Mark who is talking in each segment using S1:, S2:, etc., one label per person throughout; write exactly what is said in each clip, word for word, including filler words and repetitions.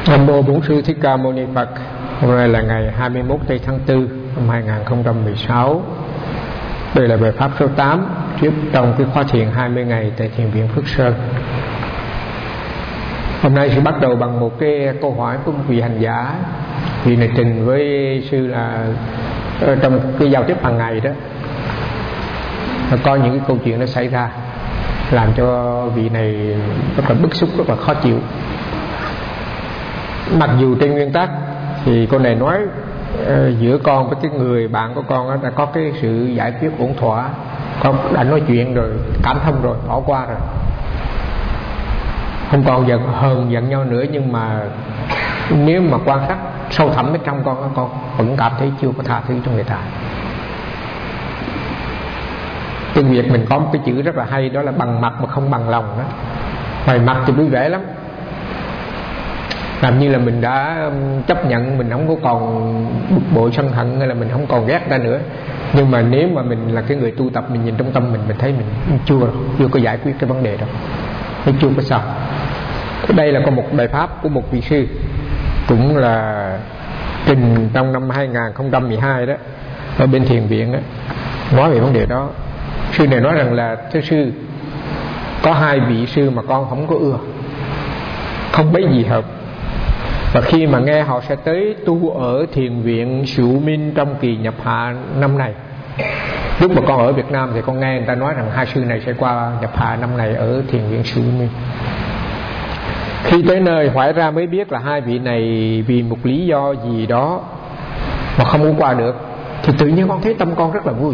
S1: Nam mô Bổn Sư Thích Ca Mâu Ni Phật. Hôm nay là ngày hai mươi mốt tây tháng tư năm hai nghìn không trăm mười sáu. Đây là bài pháp số tám tiếp trong cái khóa thiền hai mươi ngày tại thiền viện Phước Sơn. Hôm nay sẽ bắt đầu bằng một cái câu hỏi của một vị hành giả. Vị này trình với sư là trong cái giao tiếp hàng ngày đó, có những cái câu chuyện nó xảy ra làm cho vị này rất là bức xúc, rất là khó chịu. Mặc dù trên nguyên tắc thì cô này nói uh, giữa con với cái người bạn của con đó, đã có cái sự giải quyết ổn thỏa, con đã nói chuyện rồi, cảm thông rồi, bỏ qua rồi, không còn giận hờn giận nhau nữa. Nhưng mà nếu mà quan sát sâu thẳm bên trong con, con vẫn cảm thấy chưa có tha thứ cho người ta. Tiếng Việt mình có một cái chữ rất là hay, đó là bằng mặt mà không bằng lòng đó. Ngoài mặt thì vui vẻ lắm, làm như là mình đã chấp nhận, mình không có còn bực bội sân hận, hay là mình không còn ghét ra nữa. Nhưng mà nếu mà mình là cái người tu tập, mình nhìn trong tâm mình, mình thấy mình chưa chưa có giải quyết cái vấn đề đó, nó chưa có xong. Đây là có một bài pháp của một vị sư, cũng là trình trong năm hai nghìn không trăm mười hai đó, ở bên thiền viện đó, nói về vấn đề đó. Sư này nói rằng là: thưa sư, có hai vị sư mà con không có ưa, không mấy gì hợp. Và khi mà nghe họ sẽ tới tu ở thiền viện Sụ Minh trong kỳ nhập hạ năm này, lúc mà con ở Việt Nam thì con nghe người ta nói rằng hai sư này sẽ qua nhập hạ năm này ở thiền viện Sụ Minh. Khi tới nơi hỏi ra mới biết là hai vị này vì một lý do gì đó mà không muốn qua được, thì tự nhiên con thấy tâm con rất là vui.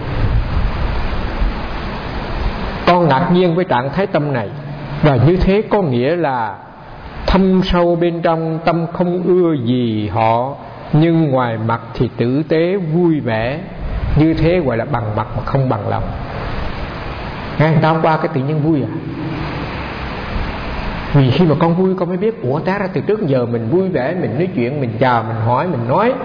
S1: Con ngạc nhiên với trạng thái tâm này, và như thế có nghĩa là thâm sâu bên trong tâm không ưa gì họ, nhưng ngoài mặt thì tử tế vui vẻ. Như thế gọi là bằng mặt mà không bằng lòng. Nghe người ta hôm qua cái tự nhiên vui à. Vì khi mà con vui con mới biết, ủa té ra từ trước giờ mình vui vẻ, mình nói chuyện, mình chào, mình hỏi, mình nói.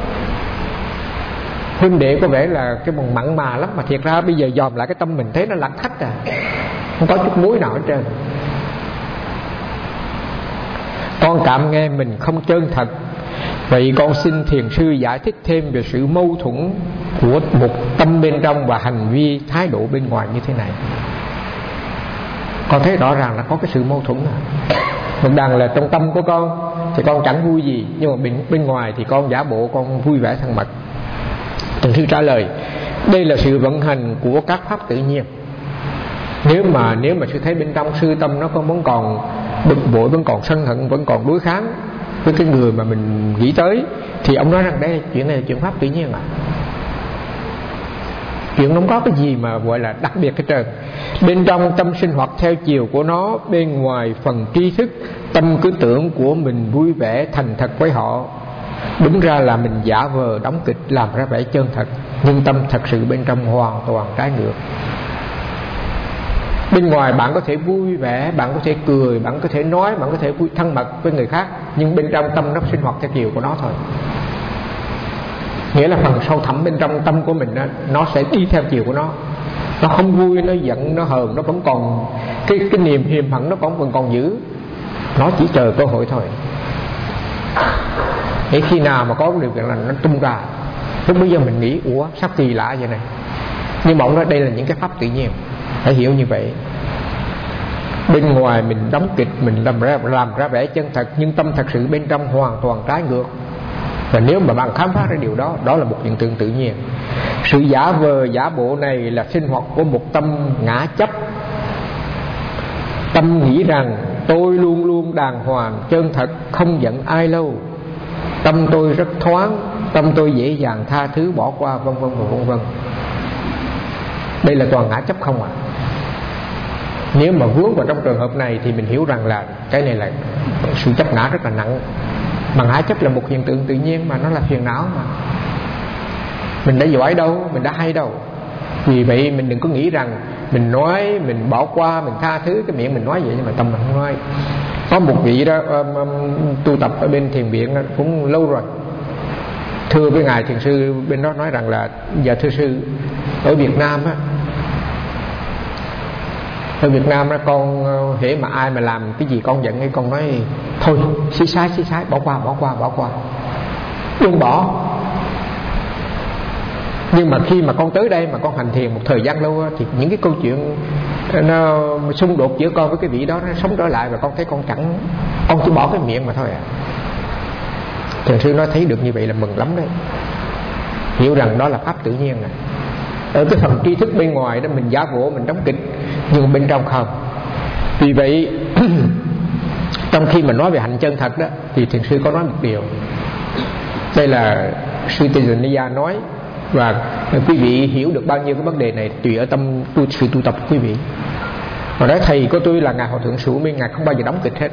S1: Huynh đệ có vẻ là cái bằng mặn mà lắm, mà thiệt ra bây giờ dòm lại cái tâm mình thấy nó lạnh thách à, không có chút muối nào hết trơn. Con cảm nghe mình không chân thật. Vậy con xin thiền sư giải thích thêm về sự mâu thuẫn của một tâm bên trong và hành vi thái độ bên ngoài như thế này. Con thấy rõ ràng là có cái sự mâu thuẫn à. Một đằng là trong tâm của con thì con chẳng vui gì, nhưng mà bên, bên ngoài thì con giả bộ con vui vẻ thân mật. Thiền sư trả lời: đây là sự vận hành của các pháp tự nhiên. Nếu mà nếu mà sư thấy bên trong sư tâm nó vẫn còn bực bội, vẫn còn sân hận, vẫn còn đối kháng với cái người mà mình nghĩ tới, thì ông nói rằng đây chuyện này là chuyện pháp tự nhiên à. Chuyện nó không có cái gì mà gọi là đặc biệt hết trơn. Bên trong tâm sinh hoạt theo chiều của nó, bên ngoài phần tri thức, tâm cứ tưởng của mình vui vẻ thành thật với họ. Đúng ra là mình giả vờ đóng kịch làm ra vẻ chân thật, nhưng tâm thật sự bên trong hoàn toàn trái ngược. Bên ngoài bạn có thể vui vẻ, bạn có thể cười, bạn có thể nói, bạn có thể vui thân mật với người khác, nhưng bên trong tâm nó sinh hoạt theo chiều của nó thôi. Nghĩa là phần sâu thẳm bên trong tâm của mình đó, nó sẽ đi theo chiều của nó. Nó không vui, nó giận, nó hờn, nó vẫn còn cái, cái niềm hiềm hận nó vẫn còn giữ. Nó chỉ chờ cơ hội thôi. Để khi nào mà có điều kiện là nó tung ra, lúc bây giờ mình nghĩ ủa sao kỳ lạ vậy này. Nhưng mà ông nói đây là những cái pháp tự nhiên, phải hiểu như vậy. Bên ngoài mình đóng kịch, mình làm ra, làm ra vẻ chân thật, nhưng tâm thật sự bên trong hoàn toàn trái ngược. Và nếu mà bạn khám phá ra điều đó, đó là một hiện tượng tự nhiên. Sự giả vờ giả bộ này là sinh hoạt của một tâm ngã chấp. Tâm nghĩ rằng tôi luôn luôn đàng hoàng, chân thật, không giận ai lâu. Tâm tôi rất thoáng, tâm tôi dễ dàng tha thứ, bỏ qua, vân vân và vân vân. Đây là toàn ngã chấp không à. Nếu mà vướng vào trong trường hợp này thì mình hiểu rằng là cái này là sự chấp ngã rất là nặng. Mà ngã chấp là một hiện tượng tự nhiên, mà nó là phiền não mà. Mình đã giỏi đâu, mình đã hay đâu. Vì vậy mình đừng có nghĩ rằng mình nói, mình bỏ qua, mình tha thứ, cái miệng mình nói vậy nhưng mà tâm mình không nói. Có một vị đó um, um, tu tập ở bên thiền viện cũng lâu rồi, thưa với ngài thiền sư bên đó nói rằng là: dạ thưa sư, ở Việt Nam á, Ở Việt Nam đó con hễ mà ai mà làm cái gì con giận, cái con nói thôi xí xái xí xái bỏ qua bỏ qua bỏ qua đừng bỏ. Nhưng mà khi mà con tới đây mà con hành thiền một thời gian lâu thì những cái câu chuyện nó xung đột giữa con với cái vị đó nó sống trở lại, và con thấy con chẳng, con chỉ bỏ cái miệng mà thôi à. Thiền sư nói thấy được như vậy là mừng lắm đấy, hiểu rằng đó là pháp tự nhiên này. Ở cái phần tri thức bên ngoài đó mình giả bộ, mình đóng kịch, nhưng bên trong không. Vì vậy trong khi mà nói về hạnh chân thật đó thì thiền sư có nói một điều, đây là sư Tejaniya nói, và quý vị hiểu được bao nhiêu cái vấn đề này tùy ở tâm tu, sự tu tập của quý vị. Mà nói thầy của tôi là Ngài Hòa Thượng Sủ Minh, Ngài không bao giờ đóng kịch hết.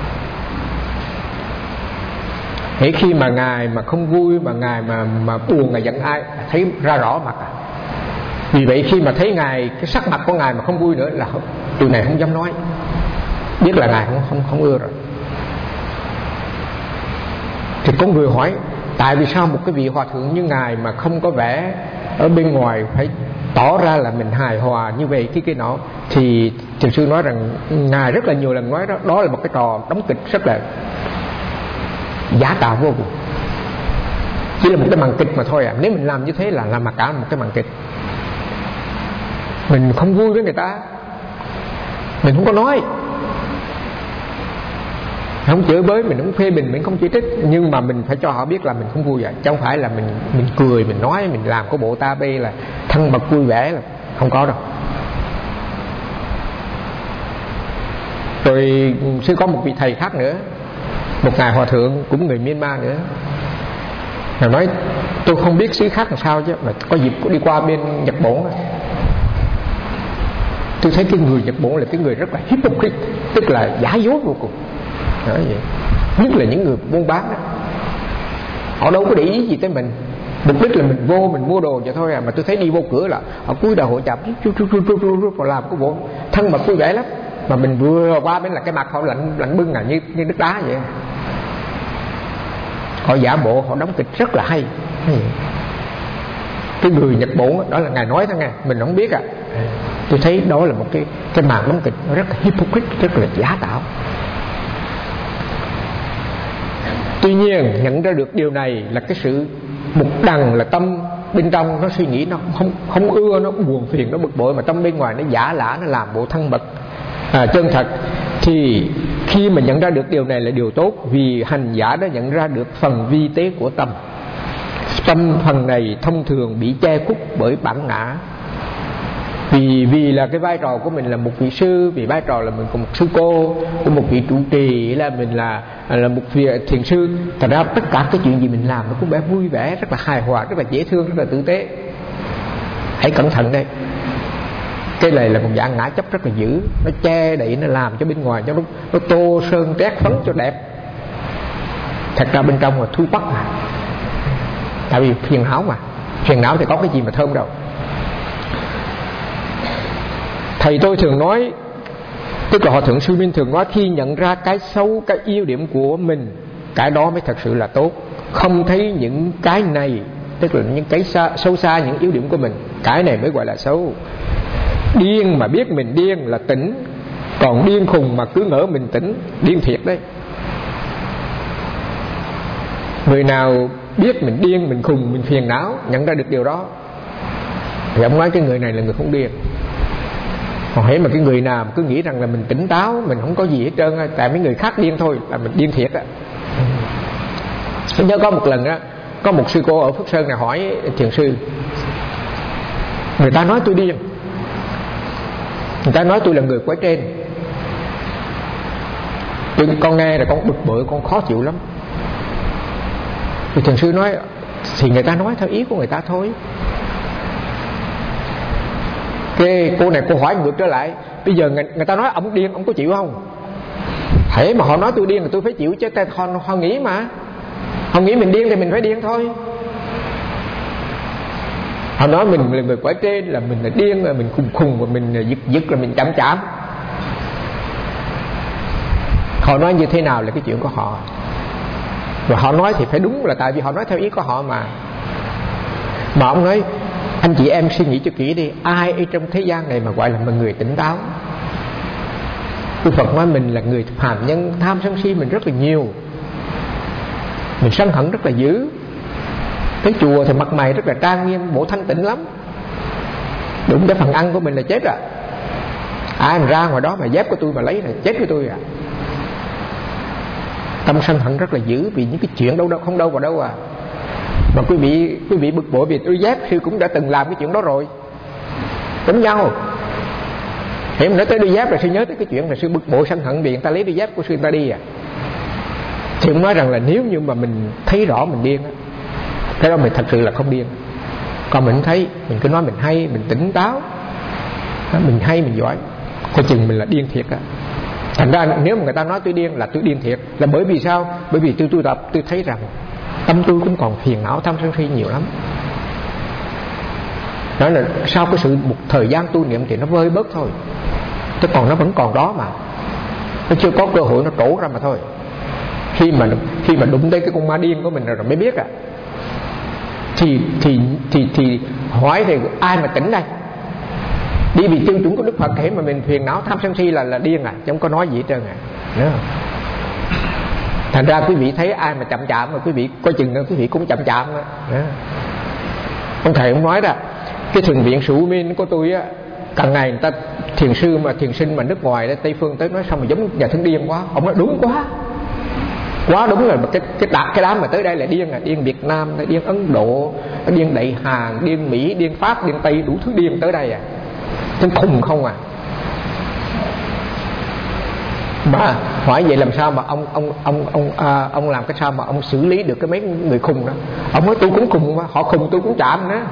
S1: Hễ khi mà Ngài mà không vui, mà Ngài mà mà buồn, Ngài giận ai thấy ra rõ mặt à. Vì vậy khi mà thấy Ngài, cái sắc mặt của Ngài mà không vui nữa là tụi này không dám nói, biết là Ngài không không không ưa rồi. Thì có người hỏi tại vì sao một cái vị hòa thượng như Ngài mà không có vẻ ở bên ngoài phải tỏ ra là mình hài hòa như vậy cái cái nọ. Thì thiền sư nói rằng Ngài rất là nhiều lần nói đó, đó là một cái trò đóng kịch rất là giả tạo vô cùng, chỉ là một cái màn kịch mà thôi à. Nếu mình làm như thế là làm mà cả một cái màn kịch. Mình không vui với người ta, mình không có nói, không chửi bới, mình không phê bình, mình không chỉ trích, nhưng mà mình phải cho họ biết là mình không vui vậy. Chứ không phải là mình mình cười, mình nói, mình làm có bộ ta bê là thân mật vui vẻ, là không có đâu. Rồi sư có một vị thầy khác nữa, một ngài hòa thượng cũng người Myanmar nữa, Ngài nói tôi không biết xứ khác làm sao chứ mà có dịp đi qua bên Nhật Bản, tôi thấy cái người Nhật Bản là cái người rất là hypocrite, tức là giả dối vô cùng. Đó vậy. Nhất là những người buôn bán đó, họ đâu có để ý gì tới mình, mục đích là mình vô mình mua đồ vậy thôi à. Mà tôi thấy đi vô cửa là họ cúi đầu họ chạm họ làm cái bộ thân mật vui vẻ lắm, mà mình vừa qua bên là cái mặt họ lạnh lạnh bưng à, như như nước đá vậy. Họ giả bộ, họ đóng kịch rất là hay. Cái người Nhật Bản đó là ngài nói thôi nghe, mình không biết à. Tôi thấy đó là một cái cái màn đóng kịch rất là hypocrite, rất là giả tạo. Tuy nhiên nhận ra được điều này là cái sự một đằng là tâm bên trong nó suy nghĩ nó không không ưa, nó buồn phiền, nó bực bội, mà tâm bên ngoài nó giả lả, nó làm bộ thân mật à, chân thật. Thì khi mà nhận ra được điều này là điều tốt, vì hành giả đã nhận ra được phần vi tế của tâm. Tâm phần này thông thường bị che khuất bởi bản ngã. Vì vì là cái vai trò của mình là một vị sư, vì vai trò là mình của một sư cô, của một vị trụ trì, là mình là là một vị thiền sư. Thật ra tất cả cái chuyện gì mình làm nó cũng bé vui vẻ, rất là hài hòa, rất là dễ thương, rất là tử tế. Hãy cẩn thận đây. Cái này là một dạng ngã chấp rất là dữ, nó che đậy, nó làm cho bên ngoài cho nó, nó tô sơn trét phấn cho đẹp, thật ra bên trong là thui bắc mà. Tại vì phiền não mà, phiền não thì có cái gì mà thơm đâu. Thầy tôi thường nói, tức là Hòa Thượng Sư Minh thường nói, khi nhận ra cái xấu, cái yếu điểm của mình, cái đó mới thật sự là tốt. Không thấy những cái này, tức là những cái xa, sâu xa những yếu điểm của mình, cái này mới gọi là xấu. Điên mà biết mình điên là tỉnh, còn điên khùng mà cứ ngỡ mình tỉnh, điên thiệt đấy. Người nào biết mình điên, mình khùng, mình phiền não, nhận ra được điều đó, thì ông nói cái người này là người không điên. Còn hễ mà cái người nào cứ nghĩ rằng là mình tỉnh táo, mình không có gì hết trơn, tại mấy người khác điên thôi là mình điên thiệt á. Tôi nhớ có một lần á, có một sư cô ở Phước Sơn này hỏi thiền sư, người ta nói tôi điên, người ta nói tôi là người quái trên. Tôi, con nghe là con bực bội, con khó chịu lắm. Thì thiền sư nói thì người ta nói theo ý của người ta thôi. Cái cô này cô hỏi ngược trở lại, bây giờ người, người ta nói ông điên, ông có chịu không? Hễ mà họ nói tôi điên thì tôi phải chịu chứ, họ, họ nghĩ mà, họ nghĩ mình điên thì mình phải điên thôi. Họ nói mình là người quả trên, là mình là điên, là mình khùng khùng, và mình giật giật, là mình chạm chạm. Họ nói như thế nào là cái chuyện của họ, và họ nói thì phải đúng, là tại vì họ nói theo ý của họ mà. Mà ông nói anh chị em suy nghĩ cho kỹ đi, ai ở trong thế gian này mà gọi là một người tỉnh táo? Đức Phật nói mình là người phàm nhân, tham sân si mình rất là nhiều, mình sân hận rất là dữ. Tới chùa thì mặt mày rất là trang nghiêm, bộ thanh tịnh lắm, đúng cái phần ăn của mình là chết rồi. Ai mà ra ngoài đó mà dép của tôi mà lấy là chết với tôi à. Tâm sân hận rất là dữ vì những cái chuyện đâu đâu không đâu vào đâu à. Mà quý vị quý vị bực bội vì tôi dép, sư cũng đã từng làm cái chuyện đó rồi, giống nhau. Thì mình nói tới đôi dép là sư nhớ tới cái chuyện là sư bực bội sân hận vì người ta lấy đôi dép của sư người ta đi à. Thì ông nói rằng là nếu như mà mình thấy rõ mình điên á, cái đó mình thật sự là không điên. Còn mình thấy, mình cứ nói mình hay, mình tỉnh táo, mình hay, mình giỏi, coi chừng mình là điên thiệt á. Thành ra nếu mà người ta nói tôi điên là tôi điên thiệt. Là bởi vì sao? Bởi vì tôi tu tập tôi thấy rằng tâm tôi cũng còn phiền não tham sân si nhiều lắm. Đó là sau cái sự một thời gian tu niệm thì nó vơi bớt thôi, chứ còn nó vẫn còn đó mà, nó chưa có cơ hội nó trổ ra mà thôi. Khi mà khi mà đụng tới cái con ma điên của mình rồi mới biết à. Thì thì thì thì hỏi thì ai mà tỉnh đây? Đi vì tiêu chuẩn của Đức Phật thể mà mình phiền não tham sân si là là điên à, chứ không có nói gì hết trơn à. Đúng không? Thành ra quý vị thấy ai mà chậm chạm mà quý vị coi chừng nữa, quý vị cũng chậm chạm đó. Đó. Ông thầy ông nói đó, cái thiền viện Sủ Minh của tôi á, càng ngày người ta thiền sư mà thiền sinh mà nước ngoài đó, Tây phương tới nói sao mà giống nhà thương điên quá. Ông nói đúng quá, quá đúng rồi. Cái cái đám cái đám mà tới đây là điên à, điên Việt Nam, điên Ấn Độ, điên Đại Hàn, điên Mỹ, điên Pháp, điên Tây, đủ thứ điên tới đây à. Thế khùng không à. Mà hỏi vậy làm sao mà ông ông ông ông à, ông làm cái sao mà ông xử lý được cái mấy người khùng đó? Ông nói tôi cũng khùng mà, họ khùng tôi cũng chạm nữa.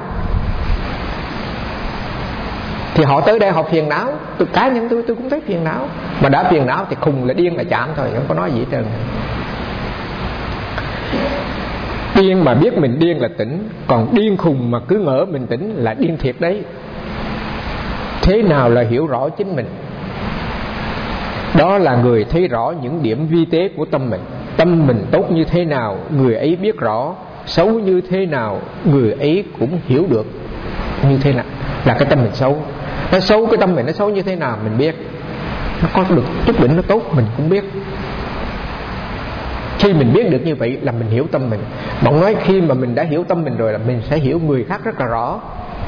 S1: Thì họ tới đây họ phiền não, tôi cá nhân tôi tôi cũng thấy phiền não. Mà đã phiền não thì khùng là điên là chạm thôi, không có nói gì hết trơn. Điên mà biết mình điên là tỉnh, còn điên khùng mà cứ ngỡ mình tỉnh là điên thiệt đấy. Thế nào là hiểu rõ chính mình? Đó là người thấy rõ những điểm vi tế của tâm mình. Tâm mình tốt như thế nào, người ấy biết rõ. Xấu như thế nào, người ấy cũng hiểu được như thế nào. Là cái tâm mình xấu. Nó xấu, cái tâm mình nó xấu như thế nào mình biết. Nó có được chút đỉnh nó tốt mình cũng biết. Khi mình biết được như vậy là mình hiểu tâm mình. Bọn nói khi mà mình đã hiểu tâm mình rồi là mình sẽ hiểu người khác rất là rõ.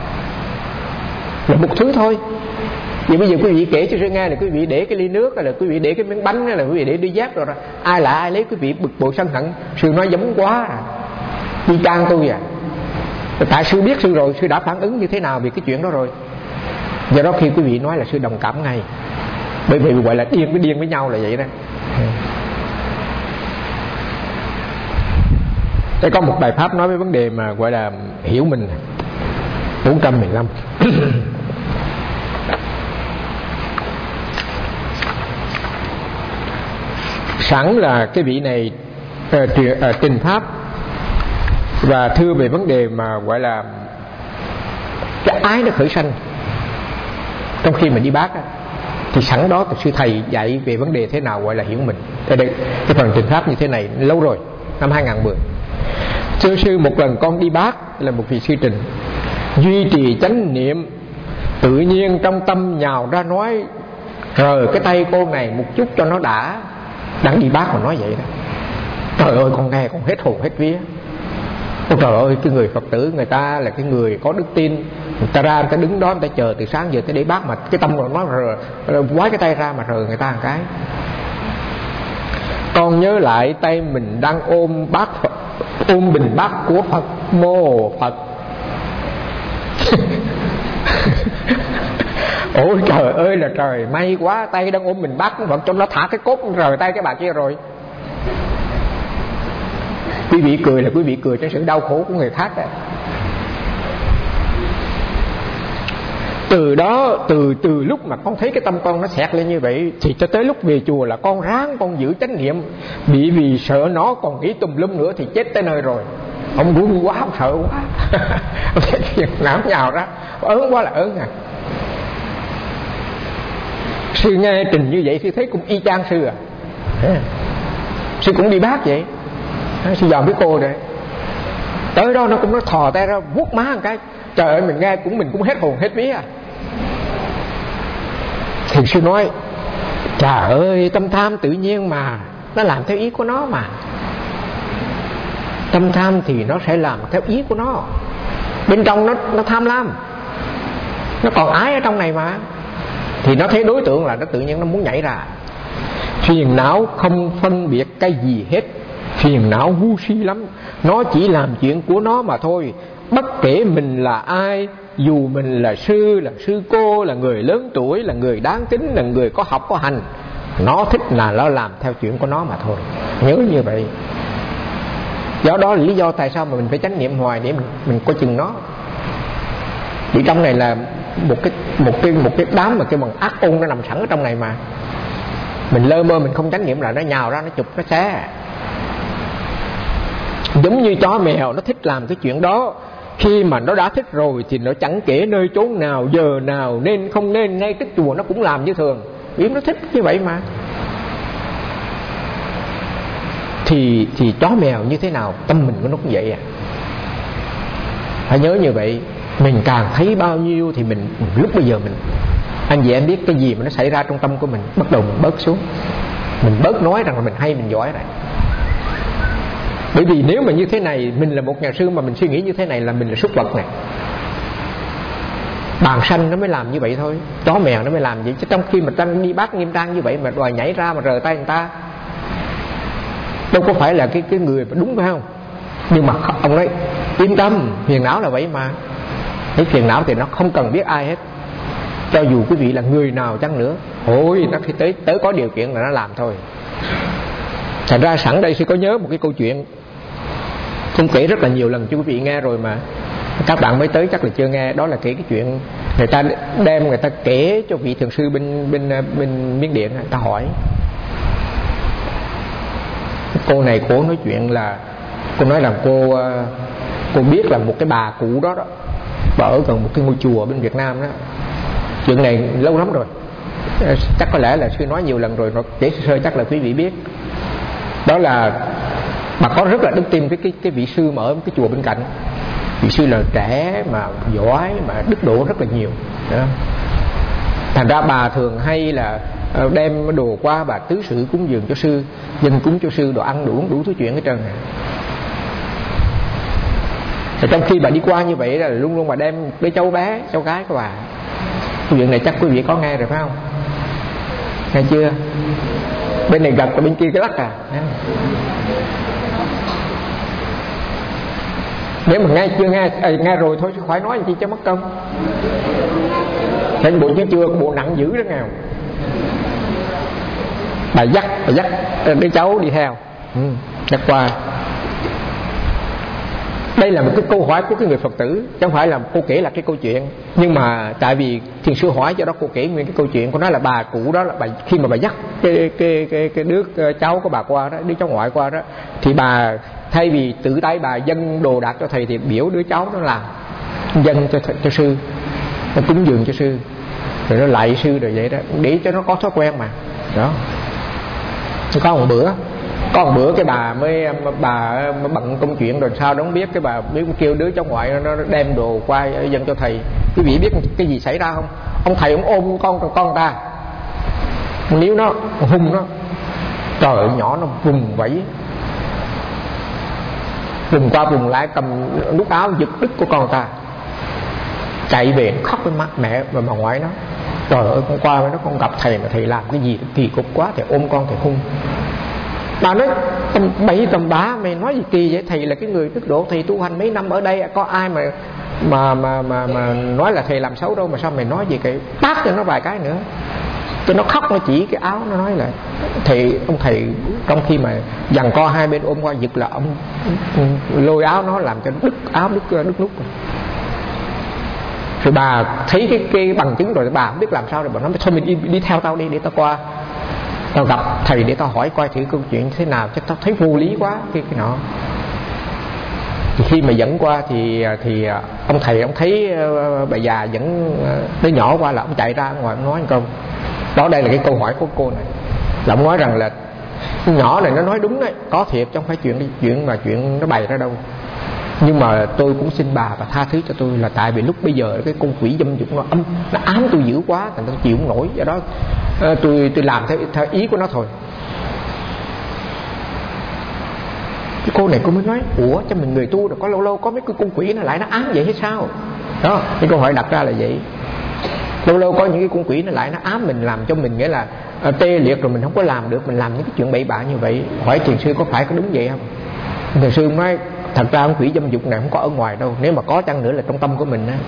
S1: Là một thứ thôi. Vậy bây giờ quý vị kể cho tôi nghe là quý vị để cái ly nước, hay là quý vị để cái miếng bánh, hay là quý vị để đôi dép rồi, rồi ai là ai lấy quý vị bực bội sân hận. Sư nói giống quá à, đi can tôi à. Tại sư biết sư rồi, sư đã phản ứng như thế nào về cái chuyện đó rồi. Do đó khi quý vị nói là sư đồng cảm ngay. Bởi vì gọi là điên với điên với nhau là vậy đó. Đây có một bài pháp nói về vấn đề mà gọi là hiểu mình. Bốn trăm mười lăm. Sẵn là cái vị này uh, uh, trình pháp và thưa về vấn đề mà gọi là cái ái nó khởi sanh trong khi mình đi bác á, thì sẵn đó sư thầy dạy về vấn đề thế nào gọi là hiểu mình. Đây, đây cái phần trình pháp như thế này lâu rồi, năm hai không một không. Sư sư một lần con đi bác là một vị sư trình, duy trì chánh niệm, tự nhiên trong tâm nhào ra nói rờ cái tay cô này một chút cho nó đã. Đang đi bác mà nói vậy đó. Trời ơi, con nghe con hết hồn hết vía. Ôi trời ơi, cái người Phật tử người ta là cái người có đức tin, người ta ra người ta đứng đó người ta chờ từ sáng giờ tới để bác mà cái tâm của nó rờ, quái cái tay ra mà rờ người ta một cái. Con nhớ lại tay mình đang ôm bát Phật, ôm bình bát của Phật, mô Phật. Ôi trời ơi là trời, may quá, tay đang ôm mình bát của Phật, cho nó thả cái cốt rời tay cái bà kia rồi. Quý vị cười là quý vị cười trên sự đau khổ của người khác đó. Từ đó, từ từ lúc mà con thấy cái tâm con nó xẹt lên như vậy, thì cho tới lúc về chùa là con ráng con giữ chánh niệm. Bị vì sợ nó còn nghĩ tùm lum nữa thì chết tới nơi rồi. Ông vui quá, ông sợ quá. Ông thấy chuyện não nhào ra, ớn quá là ớn à. Sư nghe trình như vậy sư thấy cũng y chang sư à. Sư cũng đi bác vậy. Sư dòm với cô đây, tới đó nó cũng nó thò tay ra vuốt má một cái. Trời ơi, mình nghe cũng mình cũng hết hồn hết vía à. Thì sư nói Trời ơi, tâm tham tự nhiên mà, nó làm theo ý của nó mà. Tâm tham thì nó sẽ làm theo ý của nó. Bên trong nó, nó tham lam, nó còn ái ở trong này mà. Thì nó thấy đối tượng là nó tự nhiên nó muốn nhảy ra. Phiền não không phân biệt cái gì hết. Phiền não ngu si lắm. Nó chỉ làm chuyện của nó mà thôi. Bất kể mình là ai, dù mình là sư, là sư cô, là người lớn tuổi, là người đáng kính, là người có học có hành, nó thích là nó làm theo chuyện của nó mà thôi. Nhớ như vậy. Do đó là lý do tại sao mà mình phải chánh niệm hoài, để mình, mình coi chừng nó. Vì trong này là một cái một cái một cái đám mà cái bằng ác ôn nó nằm sẵn ở trong này mà. Mình lơ mơ mình không chánh niệm là nó nhào ra, nó chụp, nó xé. Giống như chó mèo nó thích làm cái chuyện đó. Khi mà nó đã thích rồi thì nó chẳng kể nơi chốn nào, giờ nào, nên không nên, ngay trước chùa nó cũng làm như thường. Vì nó thích như vậy mà. Thì, thì chó mèo như thế nào, tâm mình của nó cũng vậy à. Phải nhớ như vậy. Mình càng thấy bao nhiêu thì mình lúc bây giờ mình, anh chị em biết cái gì mà nó xảy ra trong tâm của mình, bắt đầu mình bớt xuống. Mình bớt nói rằng là mình hay, mình giỏi rồi. Bởi vì nếu mà như thế này, mình là một nhà sư mà mình suy nghĩ như thế này là mình là súc vật này. Bàn sanh nó mới làm như vậy thôi, chó mèo nó mới làm vậy. Chứ trong khi mà tăng đi bác nghiêm trang như vậy mà đòi nhảy ra mà rờ tay người ta, đâu có phải là cái cái người đúng, phải không? Nhưng mà ông nói yên tâm, phiền não là vậy mà. Cái phiền não thì nó không cần biết ai hết. Cho dù quý vị là người nào chăng nữa, ôi nó khi tới tới có điều kiện là nó làm thôi. Thành ra sẵn đây sư có nhớ một cái câu chuyện, cũng kể rất là nhiều lần cho quý vị nghe rồi mà các bạn mới tới chắc là chưa nghe. Đó là kể cái chuyện người ta đem, người ta kể cho vị thiền sư bên bên bên Miến Điện. Người ta hỏi cô này, cô nói chuyện là cô nói là cô cô biết là một cái bà cụ đó đó, bà ở gần một cái ngôi chùa bên Việt Nam đó. Chuyện này lâu lắm rồi, chắc có lẽ là sư nói nhiều lần rồi, nó kể sơ chắc là quý vị biết. Đó là bà có rất là đức tin với cái cái vị sư mà ở cái chùa bên cạnh. Vị sư là trẻ mà giỏi, mà đức độ rất là nhiều đó. Thành ra bà thường hay là đem đồ qua, bà tứ sự cúng dường cho sư, dân cúng cho sư, đồ ăn đủ đủ thứ chuyện hết trơn à. Thì trong khi bà đi qua như vậy là luôn luôn bà đem đứa cháu bé, cháu gái của bà. Cái chuyện này chắc quý vị có nghe rồi phải không? Nghe chưa? Bên này gật, bên kia cái lắc à. Nếu mà nghe chưa nghe, à, nghe rồi thôi chứ khỏi nói chi cho mất công. Nên bộ chứ chưa, bộ nặng dữ đó nghe. Bà dắt, bà dắt đứa cháu đi theo, ừ, dắt qua. Đây là một cái câu hỏi của cái người Phật tử, chứ không phải là cô kể là cái câu chuyện. Nhưng mà tại vì thiền sư hỏi, cho đó cô kể nguyên cái câu chuyện. Cô nói là bà cụ đó là bà, khi mà bà dắt cái cái cái cái đứa cháu của bà qua đó, đứa cháu ngoại qua đó, thì bà thay vì tự tay bà dâng đồ đạc cho thầy thì biểu đứa cháu nó làm, dâng cho cho sư, nó cúng dường cho sư, rồi nó lạy sư rồi vậy đó, để cho nó có thói quen mà. Đó. Có một bữa có một bữa cái bà mới bà bận công chuyện rồi sao đó không biết, cái bà biết kêu đứa cháu ngoại nó đem đồ qua dâng cho thầy. Quý vị biết cái gì xảy ra không? Ông thầy ông ôm con con ta, níu nó, hung nó, trời ơi, nhỏ nó vùng vẫy, vùng qua vùng lại, cầm nút áo giật đứt của con ta, chạy về khóc với má mẹ và bà ngoại nó. Trời ơi, con qua với nó, con gặp thầy mà thầy làm cái gì kỳ cục quá, thầy ôm con thầy hung. Bà nói tầm bậy tầm bá, mày nói gì kỳ vậy? Thầy là cái người đức độ, thầy tu hành mấy năm ở đây, có ai mà mà mà mà, mà nói là thầy làm xấu đâu, mà sao mày nói gì cái tát cho nó vài cái nữa. Cho nó khóc, nó chỉ cái áo, nó nói là thầy, ông thầy trong khi mà giằng co hai bên ôm qua giật là ông lôi áo nó làm cho đứt áo, đứt đứt nút. Rồi bà thấy cái cái bằng chứng rồi, bà không biết làm sao rồi, bà nói thôi mình đi, đi theo tao đi, để tao qua, tao gặp thầy để tao hỏi coi thử câu chuyện thế nào, chắc tao thấy vô lý quá cái cái nọ. Thì khi mà dẫn qua thì thì ông thầy ông thấy bà già dẫn đứa nhỏ qua là ông chạy ra ngoài ông nói một câu. Đó, đây là cái câu hỏi của cô này, là ông nói rằng là nhỏ này nó nói đúng đấy, có thiệt chứ không phải chuyện chuyện mà chuyện nó bày ra đâu. Nhưng mà tôi cũng xin bà và tha thứ cho tôi, là tại vì lúc bây giờ cái con quỷ dâm dục nó âm, nó ám tôi dữ quá, thành tôi chịu không nổi. Do đó tôi tôi làm theo, theo ý của nó thôi. Cái cô này cô mới nói, ủa cho mình người tu rồi có lâu lâu có mấy cái con quỷ nó lại nó ám vậy hay sao? Đó, cái câu hỏi đặt ra là vậy. Lâu lâu có những cái con quỷ nó lại nó ám mình, làm cho mình nghĩa là à, tê liệt rồi mình không có làm được, mình làm những cái chuyện bậy bạ như vậy. Hỏi thiền sư có phải có đúng vậy không? Thiền sư nói thật ra con quỷ dâm dục này không có ở ngoài đâu, nếu mà có chăng nữa là trong tâm của mình á.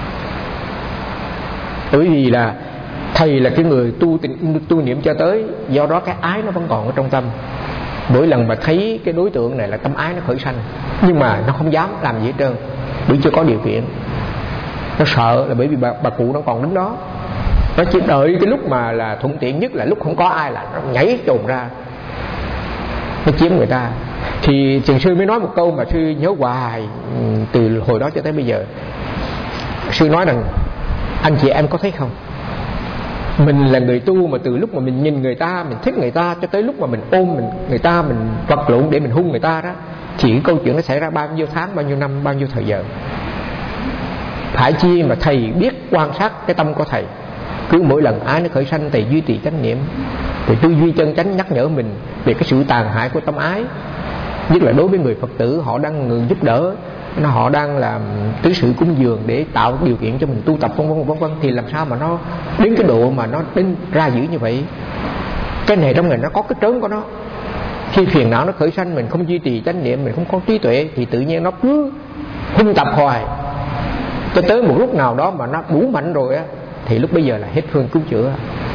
S1: Bởi vì là thầy là cái người tu tu niệm cho tới, do đó cái ái nó vẫn còn ở trong tâm. Mỗi lần mà thấy cái đối tượng này là tâm ái nó khởi sanh, nhưng mà nó không dám làm gì hết trơn, bởi chưa có điều kiện. Nó sợ là bởi vì bà, bà cụ nó còn đứng đó, nó chỉ đợi cái lúc mà là thuận tiện nhất, là lúc không có ai là nó nhảy trồn ra, nó chiếm người ta. Thì thiền sư mới nói một câu mà sư nhớ hoài từ hồi đó cho tới bây giờ. Sư nói rằng anh chị em có thấy không, mình là người tu mà từ lúc mà mình nhìn người ta, mình thích người ta, cho tới lúc mà mình ôm mình người ta, mình vật lộn để mình hung người ta đó, thì cái câu chuyện nó xảy ra bao nhiêu tháng, bao nhiêu năm, bao nhiêu thời giờ. Phải chi mà thầy biết quan sát cái tâm của thầy, cứ mỗi lần ái nó khởi sanh thầy duy trì chánh niệm, thì tư duy chân chánh nhắc nhở mình về cái sự tàn hại của tâm ái. Nhất là đối với người Phật tử, họ đang người giúp đỡ, họ đang làm tứ sự cúng dường để tạo điều kiện cho mình tu tập vân vân vân vân, thì làm sao mà nó đến cái độ mà nó đến ra dữ như vậy. Cái này trong này nó có cái trớn của nó. Khi phiền não nó khởi sanh, mình không duy trì chánh niệm, mình không có trí tuệ, thì tự nhiên nó cứ hung tập hoài, cho tới một lúc nào đó mà nó đủ mạnh rồi á, thì lúc bây giờ là hết phương cứu chữa.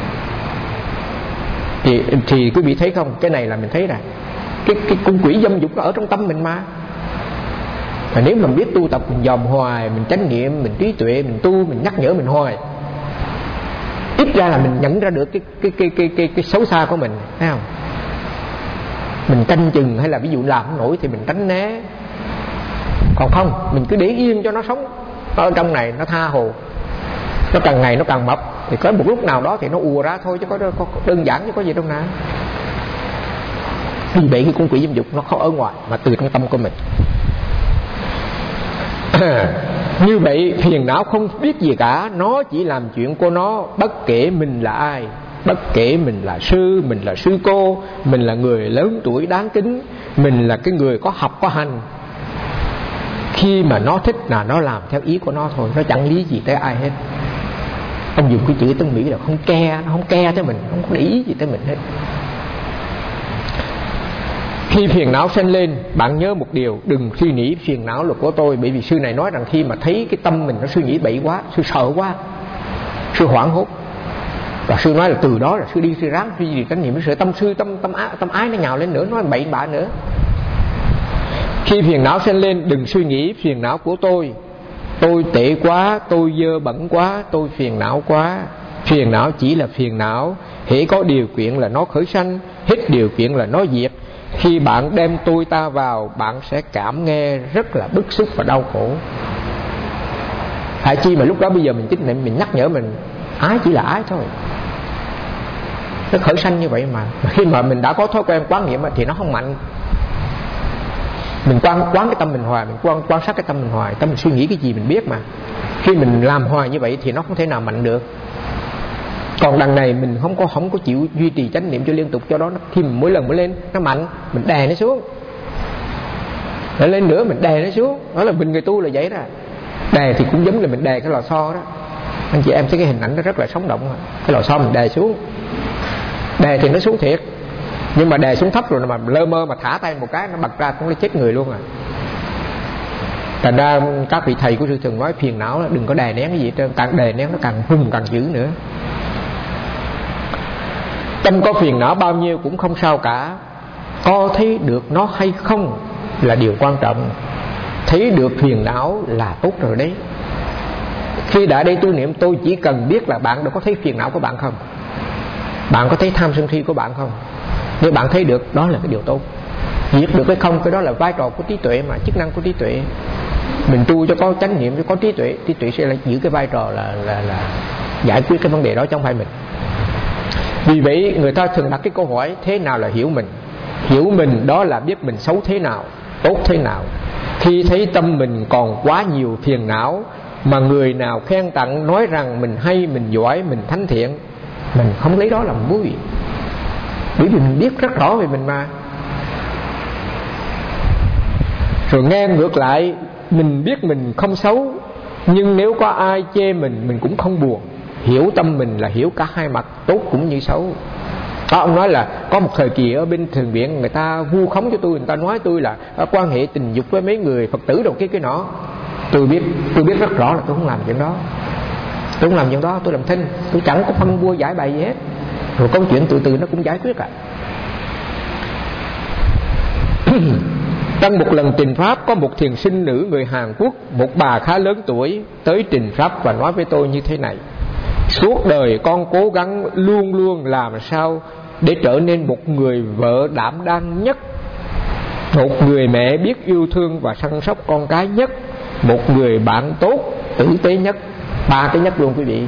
S1: Thì, thì quý vị thấy không, cái này là mình thấy rằng cái, cái con quỷ dâm dục nó ở trong tâm mình mà. Và nếu mình biết tu tập, mình dòm hoài, mình chánh niệm, mình trí tuệ, mình tu, mình nhắc nhở mình hoài, ít ra là mình nhận ra được cái cái cái cái cái, cái xấu xa của mình, thấy không? Mình canh chừng, hay là ví dụ làm không nổi thì mình tránh né. Còn không, mình cứ để yên cho nó sống ở trong này, nó tha hồ, nó càng ngày nó càng mập, thì có một lúc nào đó thì nó ùa ra thôi, chứ có, có, có đơn giản chứ có gì đâu nào. Vì vậy cái con quỷ dâm dục nó không ở ngoài mà từ trong tâm của mình. Như vậy phiền não không biết gì cả, nó chỉ làm chuyện của nó, bất kể mình là ai, bất kể mình là sư, mình là sư cô, mình là người lớn tuổi đáng kính, mình là cái người có học có hành. Khi mà nó thích là nó làm theo ý của nó thôi, nó chẳng lý gì tới ai hết. Ông dùng cái chữ tiếng Mỹ là không care, nó không care tới mình, không có để ý gì tới mình hết. Khi phiền não sinh lên, bạn nhớ một điều, đừng suy nghĩ phiền não là của tôi. Bởi vì sư này nói rằng khi mà thấy cái tâm mình nó suy nghĩ bậy quá, sư sợ quá, sư hoảng hốt. Và sư nói là từ đó là sư đi sư ráng suy gì tránh niệm, sợ tâm sư tâm tâm ái, tâm ái nó nhào lên nữa, nói bậy bạ nữa. Khi phiền não sinh lên, đừng suy nghĩ phiền não của tôi, tôi tệ quá, tôi dơ bẩn quá, tôi phiền não quá. Phiền não chỉ là phiền não, hễ có điều kiện là nó khởi sanh, hết điều kiện là nó diệt. Khi bạn đem tôi ta vào, bạn sẽ cảm nghe rất là bức xúc và đau khổ. Phải chi mà lúc đó bây giờ mình chánh niệm, mình nhắc nhở mình, ái chỉ là ái thôi, nó khởi sanh như vậy mà. Mà khi mà mình đã có thói quen quán niệm thì nó không mạnh. Mình quán, quán cái tâm mình hoài, mình quan, quan sát cái tâm mình hoài, tâm mình suy nghĩ cái gì mình biết mà. Khi mình làm hoài như vậy thì nó không thể nào mạnh được. Còn đằng này mình không có không có chịu duy trì chánh niệm cho liên tục, cho đó nó, khi mình mỗi lần mới lên nó mạnh, mình đè nó xuống, lại lên nữa mình đè nó xuống. Đó là mình người tu là vậy đó. Đè thì cũng giống là mình đè cái lò xo đó. Anh chị em thấy cái hình ảnh nó rất là sống động. Cái lò xo mình đè xuống, đè thì nó xuống thiệt, nhưng mà đè xuống thấp rồi mà lơ mơ mà thả tay một cái nó bật ra cũng nó chết người luôn à. Thành ra các vị thầy của sư thường nói phiền não là đừng có đè nén cái gì hết trơn, càng đè nén nó càng hung càng dữ nữa. Tâm có phiền não bao nhiêu cũng không sao cả, có thấy được nó hay không là điều quan trọng. Thấy được phiền não là tốt rồi đấy. Khi đã đây tu niệm, tôi chỉ cần biết là bạn đã có thấy phiền não của bạn không, bạn có thấy tham sân si của bạn không. Nếu bạn thấy được, đó là cái điều tốt. Diệt được hay không, cái đó là vai trò của trí tuệ mà, chức năng của trí tuệ. Mình tu cho có chánh niệm, cho có trí tuệ, trí tuệ sẽ là giữ cái vai trò là, là, là giải quyết cái vấn đề đó, chứ không phải mình. Vì vậy người ta thường đặt cái câu hỏi thế nào là hiểu mình. Hiểu mình đó là biết mình xấu thế nào, tốt thế nào. Khi thấy tâm mình còn quá nhiều phiền não, mà người nào khen tặng nói rằng mình hay, mình giỏi, mình thánh thiện, mình không lấy đó làm vui, bởi vì mình biết rất rõ về mình mà. Rồi nghe ngược lại, mình biết mình không xấu, nhưng nếu có ai chê mình, mình cũng không buồn. Hiểu tâm mình là hiểu cả hai mặt, tốt cũng như xấu. Đó, ông nói là có một thời kỳ ở bên Thiền Viện, người ta vu khống cho tôi, người ta nói tôi là quan hệ tình dục với mấy người Phật tử đâu cái cái nọ. Tôi biết, tôi biết rất rõ là tôi không làm chuyện đó. Tôi không làm chuyện đó, tôi làm thinh, tôi chẳng có phân vua giải bày gì hết. Rồi câu chuyện từ từ nó cũng giải quyết à. Trong một lần trình pháp, có một thiền sinh nữ người Hàn Quốc, một bà khá lớn tuổi, tới trình pháp và nói với tôi như thế này: suốt đời con cố gắng luôn luôn làm sao để trở nên một người vợ đảm đang nhất, một người mẹ biết yêu thương và săn sóc con cái nhất, một người bạn tốt, tử tế nhất. Ba cái nhất luôn quý vị.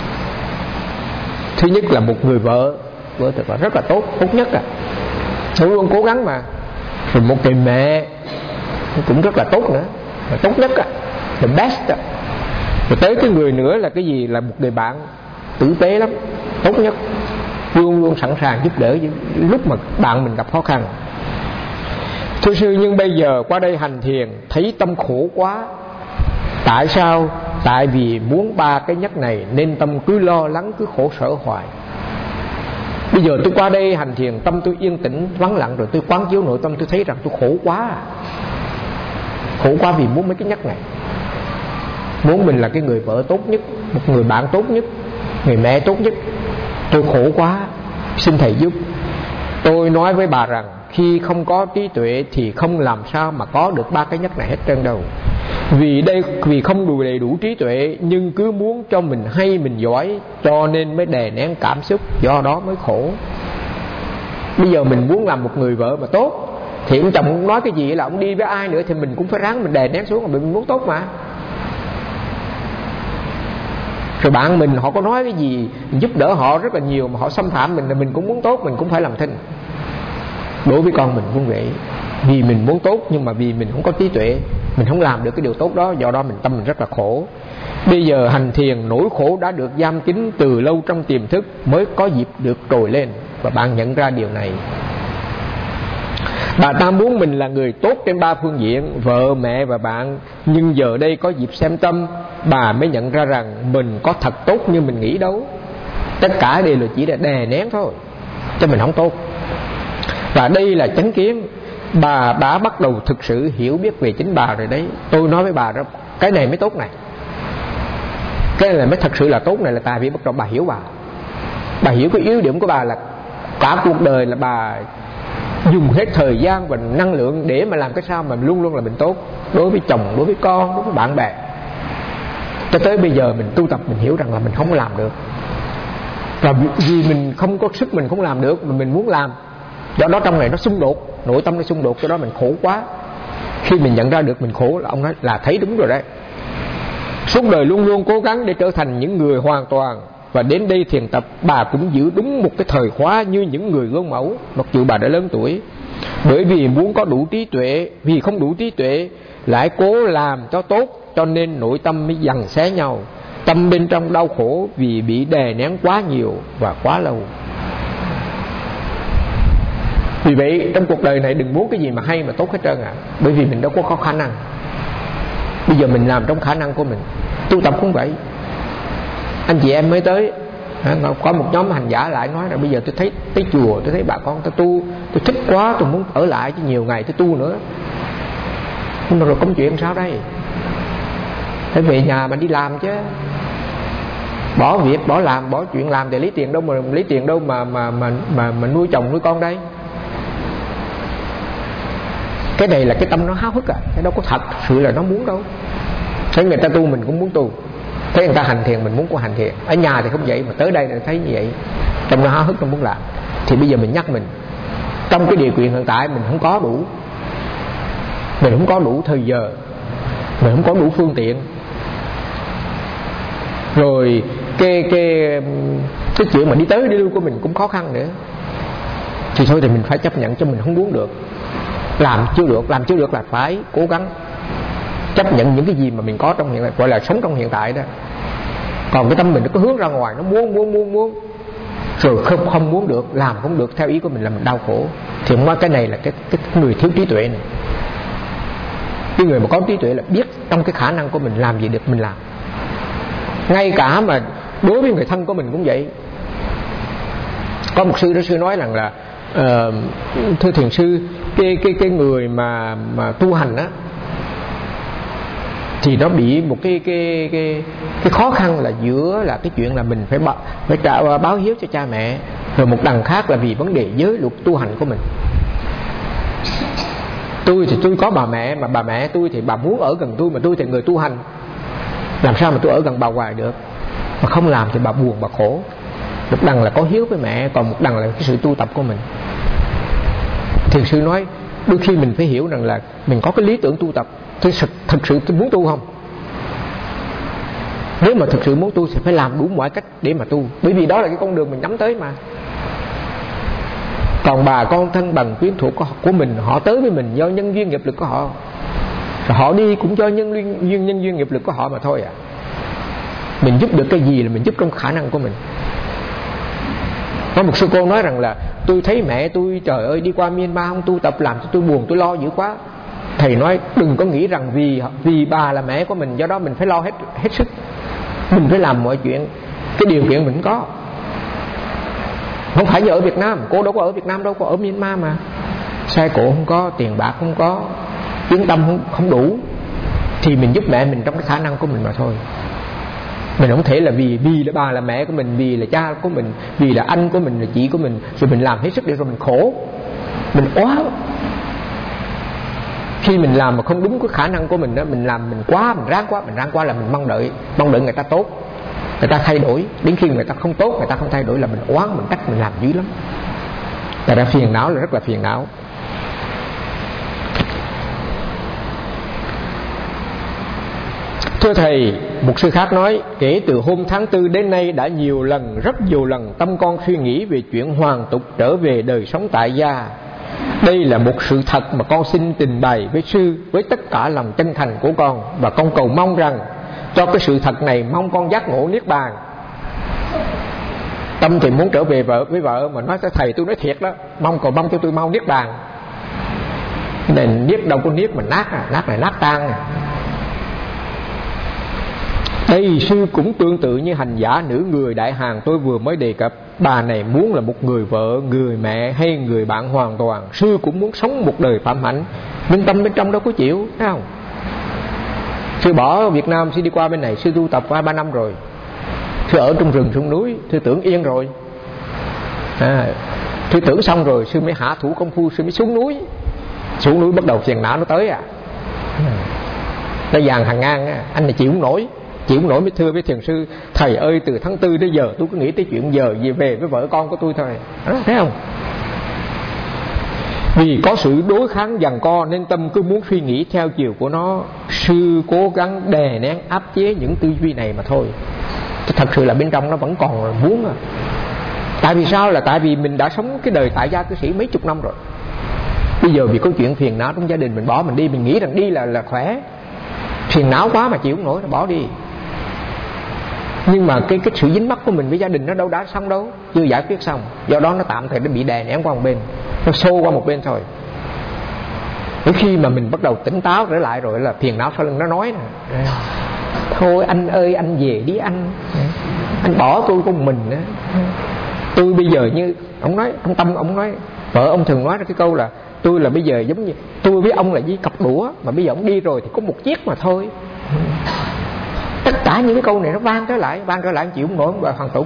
S1: Thứ nhất là một người vợ, vợ thật là rất là tốt, tốt nhất à, luôn luôn cố gắng mà. Rồi một người mẹ cũng rất là tốt nữa, là tốt nhất á, the best á. Rồi tới cái người nữa là cái gì? Là một người bạn tử tế lắm, tốt nhất, luôn luôn sẵn sàng giúp đỡ lúc mà bạn mình gặp khó khăn. Thưa sư, nhưng bây giờ qua đây hành thiền thấy tâm khổ quá. Tại sao? Tại vì muốn ba cái nhất này nên tâm cứ lo lắng, cứ khổ sở hoài. Bây giờ tôi qua đây hành thiền, tâm tôi yên tĩnh vắng lặng, rồi tôi quán chiếu nội tâm, tôi thấy rằng tôi khổ quá à. Khổ quá vì muốn mấy cái nhất này. Muốn mình là cái người vợ tốt nhất, một người bạn tốt nhất, người mẹ tốt nhất. Tôi khổ quá, xin thầy giúp. Tôi nói với bà rằng khi không có trí tuệ thì không làm sao mà có được ba cái nhất này hết trơn đâu. Vì đây vì không đủ đầy đủ trí tuệ, nhưng cứ muốn cho mình hay, mình giỏi, cho nên mới đè nén cảm xúc, do đó mới khổ. Bây giờ mình muốn làm một người vợ mà tốt, thì ông chồng ông nói cái gì là ông đi với ai nữa thì mình cũng phải ráng mình đè nén xuống, mình muốn tốt mà. Rồi bạn mình họ có nói cái gì giúp đỡ họ rất là nhiều mà họ xâm phạm mình, là mình cũng muốn tốt, mình cũng phải làm thinh. Đối với con mình cũng vậy, vì mình muốn tốt nhưng mà vì mình không có trí tuệ, mình không làm được cái điều tốt đó, do đó mình tâm mình rất là khổ. Bây giờ hành thiền, nỗi khổ đã được giam kín từ lâu trong tiềm thức mới có dịp được trồi lên, và bạn nhận ra điều này. Bà ta muốn mình là người tốt trên ba phương diện, vợ, mẹ và bạn. Nhưng giờ đây có dịp xem tâm, bà mới nhận ra rằng mình có thật tốt như mình nghĩ đâu. Tất cả đều là chỉ để đè nén thôi, cho mình không tốt. Và đây là chánh kiến. Bà đã bắt đầu thực sự hiểu biết về chính bà rồi đấy. Tôi nói với bà đó, cái này mới tốt này, cái này mới thật sự là tốt này, là tại vì bắt đầu bà hiểu bà. Bà hiểu cái yếu điểm của bà là cả cuộc đời là bà dùng hết thời gian và năng lượng để mà làm cái sao mà luôn luôn là mình tốt, đối với chồng, đối với con, đối với bạn bè. Cho tới bây giờ mình tu tập mình hiểu rằng là mình không làm được, và vì mình không có sức, mình không làm được mà mình muốn làm, do đó trong này nó xung đột, nội tâm nó xung đột, cho đó mình khổ quá. Khi mình nhận ra được mình khổ là ông nói là thấy đúng rồi đấy. Suốt đời luôn luôn cố gắng để trở thành những người hoàn toàn, và đến đây thiền tập bà cũng giữ đúng một cái thời khóa như những người gương mẫu, mặc dù bà đã lớn tuổi. Bởi vì muốn có đủ trí tuệ, vì không đủ trí tuệ lại cố làm cho tốt, cho nên nội tâm mới giằng xé nhau. Tâm bên trong đau khổ vì bị đè nén quá nhiều và quá lâu. Vì vậy trong cuộc đời này đừng muốn cái gì mà hay mà tốt hết trơn ạ. À. Bởi vì mình đâu có khả năng. Bây giờ mình làm trong khả năng của mình. Tu tập cũng vậy. Anh chị em mới tới, có một nhóm hành giả lại nói là bây giờ tôi thấy tới chùa, tôi thấy bà con tôi tu, tôi thích quá, tôi muốn ở lại chứ nhiều ngày tôi tu nữa. Nhưng mà rồi công chuyện sao đây? Phải về nhà mà đi làm chứ. Bỏ việc, bỏ làm, bỏ chuyện làm để lấy tiền đâu mà lấy tiền đâu mà mà mà mà, mà nuôi chồng nuôi con đây. Cái này là cái tâm nó háo hức à, cái đâu có thật sự là nó muốn đâu. Thấy người ta tu mình cũng muốn tu, thấy người ta hành thiền mình muốn có hành thiền. Ở nhà thì không vậy, mà tới đây thì thấy như vậy, trong nó háo hức nó muốn làm. Thì bây giờ mình nhắc mình, trong cái điều kiện hiện tại mình không có đủ, mình không có đủ thời giờ, mình không có đủ phương tiện, rồi cái cái cái chuyện mà đi tới đi lui của mình cũng khó khăn nữa, thì thôi thì mình phải chấp nhận cho mình không muốn được, làm chưa được, làm chưa được là phải cố gắng chấp nhận những cái gì mà mình có trong hiện tại, gọi là sống trong hiện tại đó. Còn cái tâm mình nó có hướng ra ngoài, nó muốn muốn muốn muốn rồi không không muốn được, làm không được theo ý của mình là mình đau khổ. Thì ông nói cái này là cái, cái người thiếu trí tuệ này. Cái người mà có trí tuệ là biết trong cái khả năng của mình làm gì được mình làm. Ngay cả mà đối với người thân của mình cũng vậy. Có một sư đó, sư nói rằng là uh, thưa thiền sư, cái cái cái người mà mà tu hành á thì nó bị một cái cái cái cái khó khăn là giữa là cái chuyện là mình phải báo, phải trả, báo hiếu cho cha mẹ, rồi một đằng khác là vì vấn đề giới luật tu hành của mình. Tôi thì tôi có bà mẹ, mà bà mẹ tôi thì bà muốn ở gần tôi, mà tôi thì người tu hành, làm sao mà tôi ở gần bà hoài được. Mà không làm thì bà buồn, bà khổ. Một đằng là có hiếu với mẹ, còn một đằng là cái sự tu tập của mình. Thiền sư nói đôi khi mình phải hiểu rằng là mình có cái lý tưởng tu tập. Tôi thực sự tôi muốn tu không? Nếu mà thực sự muốn tu thì phải làm đủ mọi cách để mà tu, bởi vì đó là cái con đường mình nhắm tới mà. Còn bà con thân bằng quyến thuộc của mình, họ tới với mình do nhân duyên nghiệp lực của họ, rồi họ đi cũng do nhân duyên nhân duyên nghiệp lực của họ mà thôi à. Mình giúp được cái gì là mình giúp trong khả năng của mình. Có một sư cô nói rằng là tôi thấy mẹ tôi trời ơi đi qua Myanmar không tu tập làm cho tôi buồn, tôi lo dữ quá. Thầy nói đừng có nghĩ rằng vì vì bà là mẹ của mình do đó mình phải lo hết hết sức. Mình phải làm mọi chuyện cái điều kiện mình có. Không phải như ở Việt Nam, cô đâu có ở Việt Nam đâu, có ở Myanmar mà. Xe cộ không có, tiền bạc không có, tiếng tâm không, không đủ, thì mình giúp mẹ mình trong cái khả năng của mình mà thôi. Mình không thể là vì vì là bà là mẹ của mình, vì là cha của mình, vì là anh của mình, là chị của mình, rồi mình làm hết sức để rồi mình khổ, mình oán. Khi mình làm mà không đúng cái khả năng của mình đó, mình làm mình quá, mình ráng quá, mình ráng quá là mình mong đợi, mong đợi người ta tốt, người ta thay đổi. Đến khi người ta không tốt, người ta không thay đổi là mình oán, mình trách, mình làm dữ lắm. Tại ra phiền não là rất là phiền não. Thưa thầy, một sư khác nói, kể từ hôm tháng tư đến nay đã nhiều lần, rất nhiều lần tâm con suy nghĩ về chuyện hoàn tục trở về đời sống tại gia. Đây là một sự thật mà con xin trình bày với sư với tất cả lòng chân thành của con, và con cầu mong rằng cho cái sự thật này mong con giác ngộ niết bàn. Tâm thì muốn trở về vợ với vợ, mà nói cho thầy tôi nói thiệt đó, mong cầu mong cho tôi mau niết bàn. Cái này niết đâu có niết mà nát à, nát này nát tan à. Đây sư cũng tương tự như hành giả nữ người Đại Hàn tôi vừa mới đề cập. Bà này muốn là một người vợ, người mẹ hay người bạn hoàn toàn. Sư cũng muốn sống một đời phạm hạnh, nhưng tâm bên trong đâu có chịu, thấy không? Sư bỏ Việt Nam, sư đi qua bên này, sư tu tập qua ba năm rồi. Sư ở trong rừng trong núi, sư tưởng yên rồi à, sư tưởng xong rồi, sư mới hạ thủ công phu, sư mới xuống núi. Xuống núi bắt đầu phiền não nó tới à. Nó dàn hàng ngang á, anh này chịu không nổi. Chịu không nổi mới thưa với thiền sư, thầy ơi từ tháng tư đến giờ tôi cứ nghĩ tới chuyện giờ về về với vợ con của tôi thôi đó, thấy không? Vì có sự đối kháng giằng co nên tâm cứ muốn suy nghĩ theo chiều của nó. Sư cố gắng đè nén áp chế những tư duy này mà thôi. Thật sự là bên trong nó vẫn còn muốn à. Tại vì sao? Là tại vì mình đã sống cái đời tại gia cư sĩ mấy chục năm rồi. Bây giờ vì có chuyện phiền não trong gia đình mình bỏ mình đi, mình nghĩ rằng đi là là khỏe. Phiền não quá mà chịu không nổi, nó bỏ đi. Nhưng mà cái cái sự dính mắc của mình với gia đình nó đâu đã xong đâu, chưa giải quyết xong. Do đó nó tạm thời nó bị đè nén qua một bên, nó xô qua một bên thôi. Đến khi mà mình bắt đầu tỉnh táo trở lại rồi là phiền não sau lưng nó nói nè, thôi anh ơi anh về đi anh, anh bỏ tôi của mình đó. Tôi bây giờ như ông nói trong tâm ông nói, vợ ông thường nói ra cái câu là tôi là bây giờ giống như tôi với ông là với cặp đũa, mà bây giờ ông đi rồi thì có một chiếc mà thôi. Tất cả những cái câu này nó vang trở lại, vang trở lại chịu không nổi, và hoàn tục.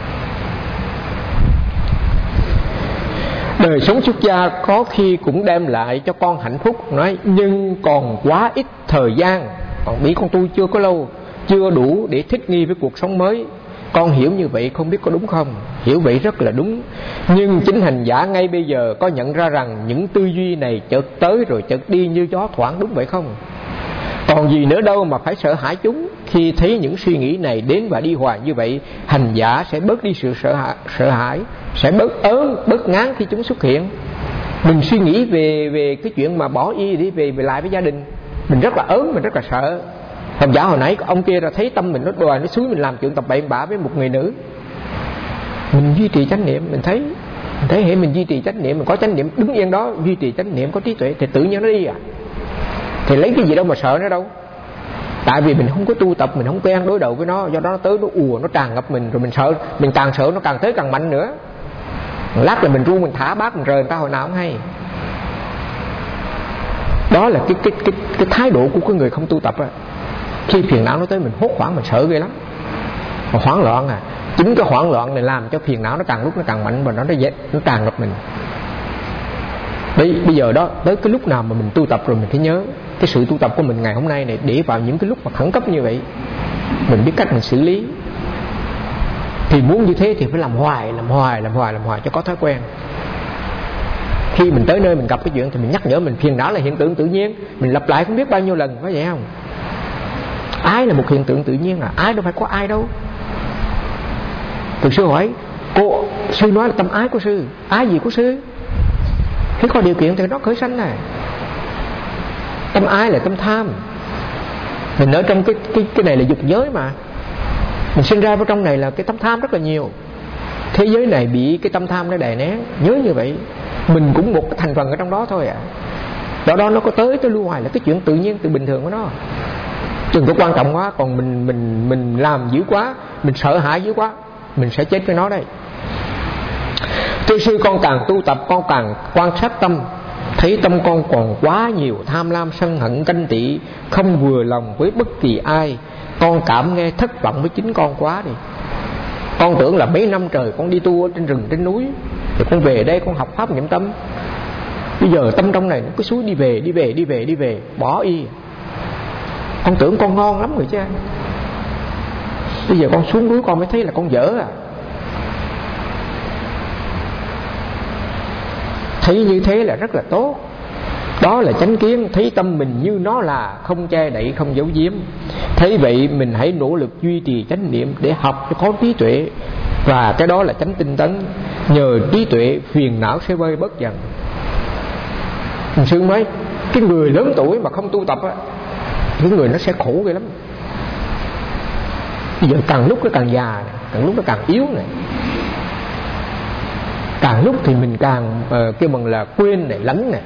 S1: Đời sống xuất gia có khi cũng đem lại cho con hạnh phúc, nói nhưng còn quá ít thời gian, còn biết con tu chưa có lâu, chưa đủ để thích nghi với cuộc sống mới. Con hiểu như vậy không biết có đúng không? Hiểu vậy rất là đúng. Nhưng chính hành giả ngay bây giờ có nhận ra rằng những tư duy này chợt tới rồi chợt đi như gió thoảng, đúng vậy không? Còn gì nữa đâu mà phải sợ hãi chúng. Khi thấy những suy nghĩ này đến và đi hoài như vậy, hành giả sẽ bớt đi sự sợ hãi, sợ hãi sẽ bớt ớn, bớt ngán khi chúng xuất hiện. Mình suy nghĩ về về cái chuyện mà bỏ y đi về về lại với gia đình, mình rất là ớn, mình rất là sợ. Học giả hồi nãy ông kia là thấy tâm mình nó đòi nó xúi mình làm chuyện tập bậy bạ với một người nữ, mình duy trì chánh niệm, mình thấy mình thấy hệ mình duy trì chánh niệm, mình có chánh niệm đứng yên đó, duy trì chánh niệm, có trí tuệ thì tự nhiên nó đi à. Thì lấy cái gì đâu mà sợ nó đâu. Tại vì mình không có tu tập, mình không quen đối đầu với nó, do đó nó tới nó ùa, nó tràn ngập mình, rồi mình sợ, mình càng sợ nó càng tới càng mạnh nữa. Lát là mình ru, mình thả bát, mình rời người ta hồi nào không hay. Đó là cái cái cái cái thái độ của cái người không tu tập á. Khi phiền não nó tới mình hốt hoảng, mình sợ ghê lắm, mà hoảng loạn à. Chính cái hoảng loạn này làm cho phiền não nó càng lúc nó càng mạnh và nó nó dễ, nó tràn ngập mình. Bây, bây giờ đó, tới cái lúc nào mà mình tu tập rồi mình phải nhớ cái sự tu tập của mình ngày hôm nay này, để vào những cái lúc mà khẩn cấp như vậy mình biết cách mình xử lý. Thì muốn như thế thì phải làm hoài, làm hoài, làm hoài, làm hoài cho có thói quen. Khi mình tới nơi mình gặp cái chuyện thì mình nhắc nhở mình, phiền não là hiện tượng tự nhiên, mình lặp lại không biết bao nhiêu lần, có vậy không? Ái là một hiện tượng tự nhiên, à ái đâu phải có ai đâu. Thực sư hỏi cô, sư nói là tâm ái của sư, ái gì của sư? Khi có điều kiện thì nó khởi sanh này. Tâm ái là tâm tham. Mình ở trong cái cái cái này là dục giới mà. Mình sinh ra vào trong này là cái tâm tham rất là nhiều. Thế giới này bị cái tâm tham nó đè nén, nhớ như vậy. Mình cũng một cái thành phần ở trong đó thôi à. Đó đó nó có tới tới lưu hoài là cái chuyện tự nhiên, tự bình thường của nó. Đừng có quan trọng quá, còn mình mình mình làm dữ quá, mình sợ hãi dữ quá, mình sẽ chết với nó đây. Thưa sư, con càng tu tập, con càng quan sát tâm, thấy tâm con còn quá nhiều tham lam, sân hận, ganh tị, không vừa lòng với bất kỳ ai. Con cảm nghe thất vọng với chính con quá đi. Con tưởng là mấy năm trời con đi tu ở trên rừng trên núi, rồi con về đây con học pháp niệm tâm. Bây giờ tâm trong này nó cứ suối đi về, đi về, đi về, đi về, bỏ y. Con tưởng con ngon lắm rồi chứ. Bây giờ con xuống núi con mới thấy là con dở à. Thấy như thế là rất là tốt. Đó là chánh kiến, thấy tâm mình như nó là, không che đậy, không giấu giếm. Thấy vậy mình hãy nỗ lực duy trì chánh niệm để học cho có trí tuệ. Và cái đó là chánh tinh tấn. Nhờ trí tuệ phiền não sẽ vơi bớt dần. Mình sư nói cái người lớn tuổi mà không tu tập á, cái người nó sẽ khổ ghê lắm. Bây giờ càng lúc nó càng già này, càng lúc nó càng yếu này. Càng lúc thì mình càng uh, kêu bằng là quên này, lánh này.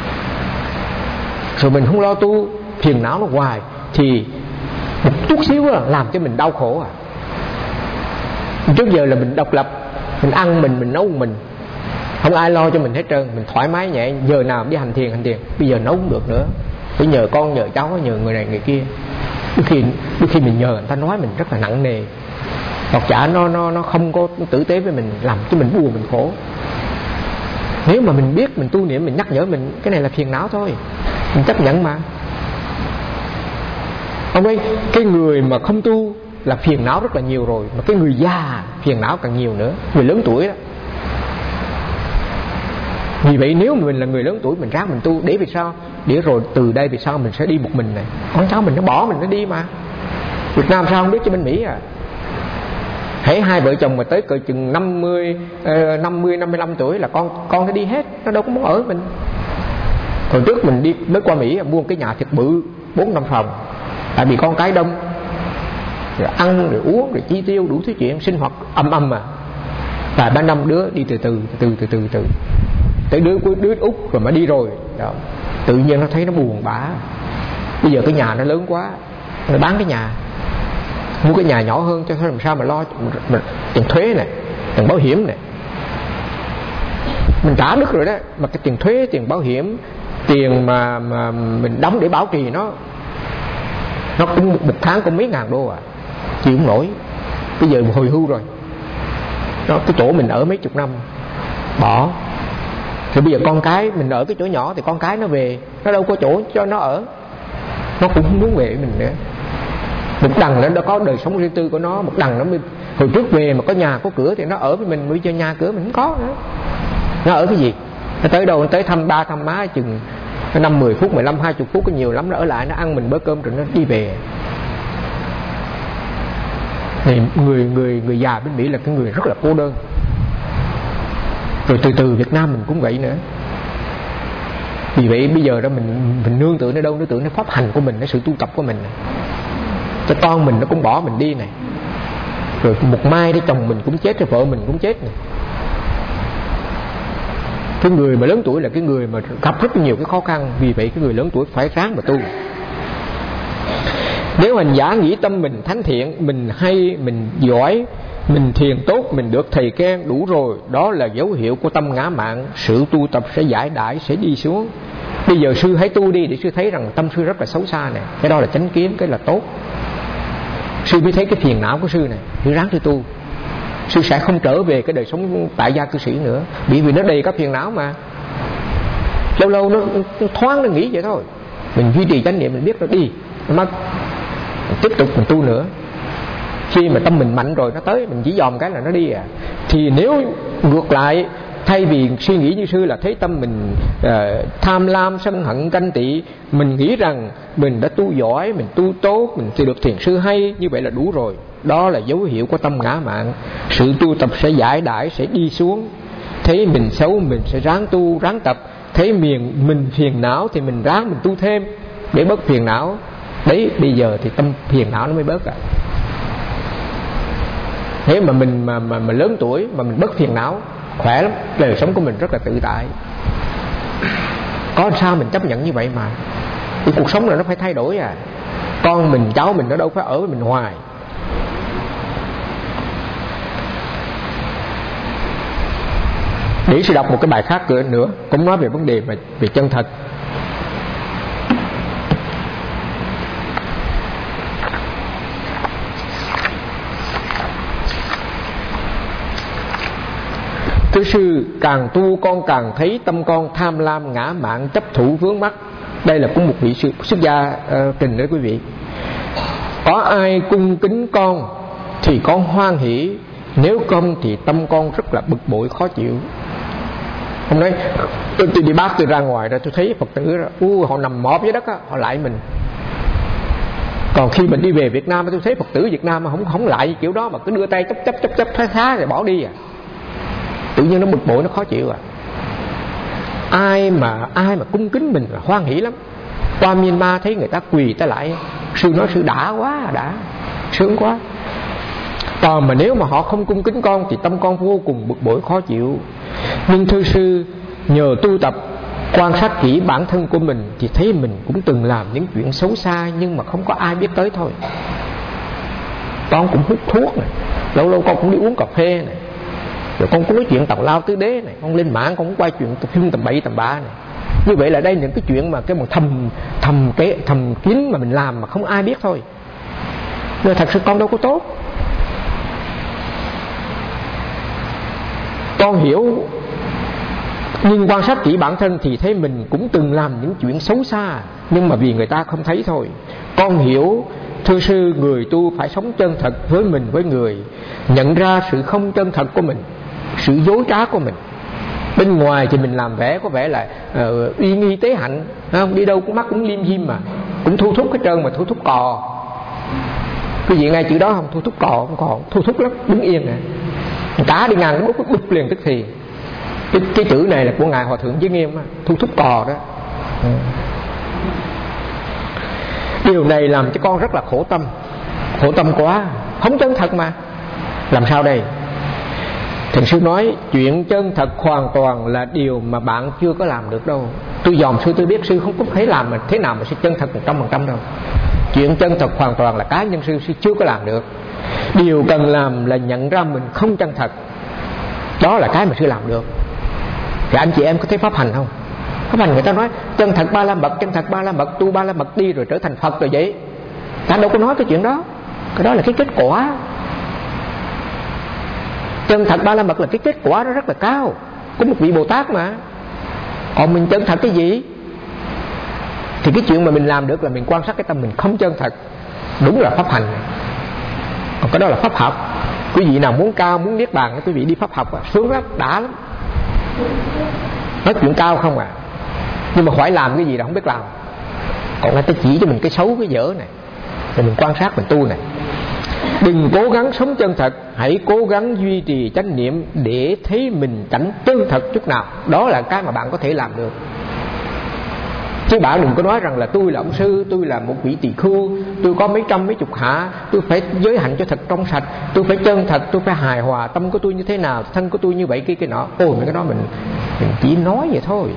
S1: Rồi mình không lo tu, phiền não nó hoài, thì một chút xíu là làm cho mình đau khổ à. Trước giờ là mình độc lập, mình ăn mình, mình nấu mình, không ai lo cho mình hết trơn, mình thoải mái nhẹ, giờ nào đi hành thiền hành thiền. Bây giờ nấu không được nữa, phải nhờ con, nhờ cháu, nhờ người này người kia. Đôi khi, đôi khi mình nhờ người ta nói mình rất là nặng nề, hoặc chả nó nó nó không có tử tế với mình, làm cho mình buồn, mình khổ. Nếu mà mình biết, mình tu niệm, mình nhắc nhở mình, cái này là phiền não thôi, mình chấp nhận mà. Ông ơi, cái người mà không tu là phiền não rất là nhiều rồi, mà cái người già phiền não càng nhiều nữa, người lớn tuổi đó. Vì vậy nếu mà mình là người lớn tuổi, mình ráng mình tu, để vì sao? Để rồi từ đây vì sao mình sẽ đi một mình này. Con cháu mình nó bỏ mình nó đi mà. Việt Nam sao không biết, cho bên Mỹ à. Hãy hai vợ chồng mà tới cỡ chừng năm mươi, năm mươi, năm mươi lăm tuổi là con con nó đi hết, nó đâu có muốn ở với mình. Hồi trước mình đi mới qua Mỹ mua một cái nhà thật bự, bốn năm phòng, tại vì con cái đông, rồi ăn rồi uống rồi chi tiêu đủ thứ chuyện, sinh hoạt âm âm mà. Và ba năm đứa đi từ từ từ từ từ từ tới đứa cuối đứa út rồi mà đi rồi đó. Tự nhiên nó thấy nó buồn bã. Bây giờ cái nhà nó lớn quá, nó bán cái nhà, mua cái nhà nhỏ hơn cho thôi, làm sao mà lo mình, tiền thuế này, tiền bảo hiểm này, mình trả được rồi đó, mà cái tiền thuế, tiền bảo hiểm, tiền mà, mà mình đóng để bảo trì nó, nó cũng một, một tháng cũng mấy ngàn đô à, chịu không nổi. Bây giờ hồi hưu rồi, nó cái chỗ mình ở mấy chục năm bỏ, thì bây giờ con cái mình ở cái chỗ nhỏ thì con cái nó về, nó đâu có chỗ cho nó ở, nó cũng không muốn về với mình nữa. Một đằng nó có đời sống riêng tư của nó, một đằng nó mới, hồi trước về mà có nhà có cửa thì nó ở với mình, bây giờ nhà cửa mình không có nữa, nó ở cái gì? Nó tới đâu, nó tới thăm ba thăm má chừng năm mười phút, mười lăm hai mươi phút có nhiều lắm, nó ở lại nó ăn mình bữa cơm rồi nó đi về. Thì người người người già bên Mỹ là cái người rất là cô đơn. Rồi từ từ Việt Nam mình cũng vậy nữa. Vì vậy bây giờ đó mình mình nương tựa nơi đâu? Nương tựa nơi pháp hành của mình, nơi sự tu tập của mình này. Cho con mình nó cũng bỏ mình đi này, rồi một mai để chồng mình cũng chết, rồi vợ mình cũng chết này. Cái người mà lớn tuổi là cái người mà gặp rất nhiều cái khó khăn. Vì vậy cái người lớn tuổi phải ráng mà tu. Nếu hành giả nghĩ tâm mình thánh thiện, mình hay, mình giỏi, mình thiền tốt, mình được thầy khen đủ rồi, đó là dấu hiệu của tâm ngã mạn. Sự tu tập sẽ giải đãi, sẽ đi xuống. Bây giờ sư hãy tu đi để sư thấy rằng tâm sư rất là xấu xa này. Cái đó là chánh kiến, cái là tốt. Sư mới thấy cái phiền não của sư này, sư ráng sư tu. Sư sẽ không trở về cái đời sống tại gia cư sĩ nữa, bởi vì nó đầy các phiền não mà. Lâu lâu nó, nó thoáng nó nghĩ vậy thôi. Mình duy trì chánh niệm, mình biết nó đi, nó mất, mình tiếp tục mình tu nữa. Khi mà tâm mình mạnh rồi nó tới, mình chỉ dòm cái là nó đi à. Thì nếu ngược lại, thay vì suy nghĩ như sư là thấy tâm mình uh, tham lam, sân hận, ganh tị, mình nghĩ rằng mình đã tu giỏi, mình tu tốt, mình sẽ được thiền sư hay, như vậy là đủ rồi. Đó là dấu hiệu của tâm ngã mạn. Sự tu tập sẽ giải đãi, sẽ đi xuống. Thấy mình xấu mình sẽ ráng tu, ráng tập. Thấy miền mình phiền não thì mình ráng mình tu thêm để bớt phiền não. Đấy, bây giờ thì tâm phiền não nó mới bớt à. Nếu mà mình mà, mà, mà lớn tuổi mà mình bớt phiền não, khỏe lắm, đời sống của mình rất là tự tại. Có sao mình chấp nhận như vậy mà. Cái cuộc sống là nó phải thay đổi à. Con mình, cháu mình nó đâu phải ở với mình hoài. Để sư đọc một cái bài khác nữa, cũng nói về vấn đề về, về chân thật. Thưa sư, càng tu con càng thấy tâm con tham lam, ngã mạn, chấp thủ, vướng mắc. Đây là cũng một vị sư, xuất gia uh, trình đấy quý vị. Có ai cung kính con thì con hoan hỷ, nếu không thì tâm con rất là bực bội khó chịu. Hôm nay tôi, tôi đi bác tôi ra ngoài ra tôi thấy Phật tử uh, họ nằm mọp dưới đất á, họ lại mình. Còn khi mình đi về Việt Nam tôi thấy Phật tử Việt Nam mà không không lại kiểu đó, mà cứ đưa tay chấp chấp chấp chấp thá thá rồi bỏ đi à. Tự nhiên nó bực bội, nó khó chịu à. Ai mà ai mà cung kính mình là hoan hỷ lắm. Qua Myanmar thấy người ta quỳ ta lại, sư nói sư đã quá, đã sướng quá. Còn mà nếu mà họ không cung kính con thì tâm con vô cùng bực bội khó chịu. Nhưng thưa sư, nhờ tu tập quan sát kỹ bản thân của mình thì thấy mình cũng từng làm những chuyện xấu xa, nhưng mà không có ai biết tới thôi. Con cũng hút thuốc này, lâu lâu con cũng đi uống cà phê này, rồi con cũng nói chuyện tào lao tứ đế này, con lên mạng con cũng quay chuyện phim tầm bậy tầm bạ này. Như vậy là đây những cái chuyện mà cái một thầm thầm cái thầm kín mà mình làm mà không ai biết thôi. Nhưng thật sự con đâu có tốt. Con hiểu, nhưng quan sát kỹ bản thân thì thấy mình cũng từng làm những chuyện xấu xa, nhưng mà vì người ta không thấy thôi. Con hiểu, thưa sư, người tu phải sống chân thật với mình, với người, nhận ra sự không chân thật của mình, sự dối trá của mình. Bên ngoài thì mình làm vẻ có vẻ là uh, uy nghi tế hạnh, không? Đi đâu cũng mắt cũng liêm diêm mà, cũng thu thúc hết trơn mà thu thúc cò. Cái gì ngay chữ đó không? Thu thúc cò không còn, thu thúc lắm, đứng yên nè. Cá đi ngang bút bút liền tức thì. Cái, cái chữ này là của ngài Hòa thượng Giới Nghiêm, thu thúc cò đó. Ừ. Điều này làm cho con rất là khổ tâm, khổ tâm quá, không chân thật mà. Làm sao đây? Thiền sư nói chuyện chân thật hoàn toàn là điều mà bạn chưa có làm được đâu. Tôi dòm sư tôi biết sư không có thể làm mà thế nào mà sẽ chân thật một trăm phần trăm đâu. Chuyện chân thật hoàn toàn là cá nhân sư, sư chưa có làm được. Điều cần làm là nhận ra mình không chân thật. Đó là cái mà sư làm được. Thì anh chị em có thấy pháp hành không? Pháp hành người ta nói chân thật ba la mật, chân thật ba la mật, tu ba la mật đi rồi trở thành Phật rồi vậy. Ta đâu có nói cái chuyện đó. Cái đó là cái kết quả. Chân thật ba la mật là cái kết quả đó rất là cao, có một vị Bồ Tát mà. Còn mình chân thật cái gì? Thì cái chuyện mà mình làm được là mình quan sát cái tâm mình không chân thật. Đúng là pháp hành. Còn cái đó là pháp học. Quý vị nào muốn cao, muốn niết bàn, quý vị đi pháp học à, sướng lắm, đã lắm. Nói chuyện cao không à, nhưng mà phải làm cái gì là không biết làm. Còn người ta chỉ cho mình cái xấu cái dở này, rồi mình quan sát mình tu này. Đừng cố gắng sống chân thật, hãy cố gắng duy trì chánh niệm để thấy mình cảnh chân thật chút nào. Đó là cái mà bạn có thể làm được. Chứ bạn đừng có nói rằng là tôi là ông sư, tôi là một vị tỳ khưu, tôi có mấy trăm mấy chục hạ, tôi phải giới hạnh cho thật trong sạch, tôi phải chân thật, tôi phải hài hòa, tâm của tôi như thế nào, thân của tôi như vậy kia kia nọ. Ôi mấy cái đó mình mình chỉ nói vậy thôi.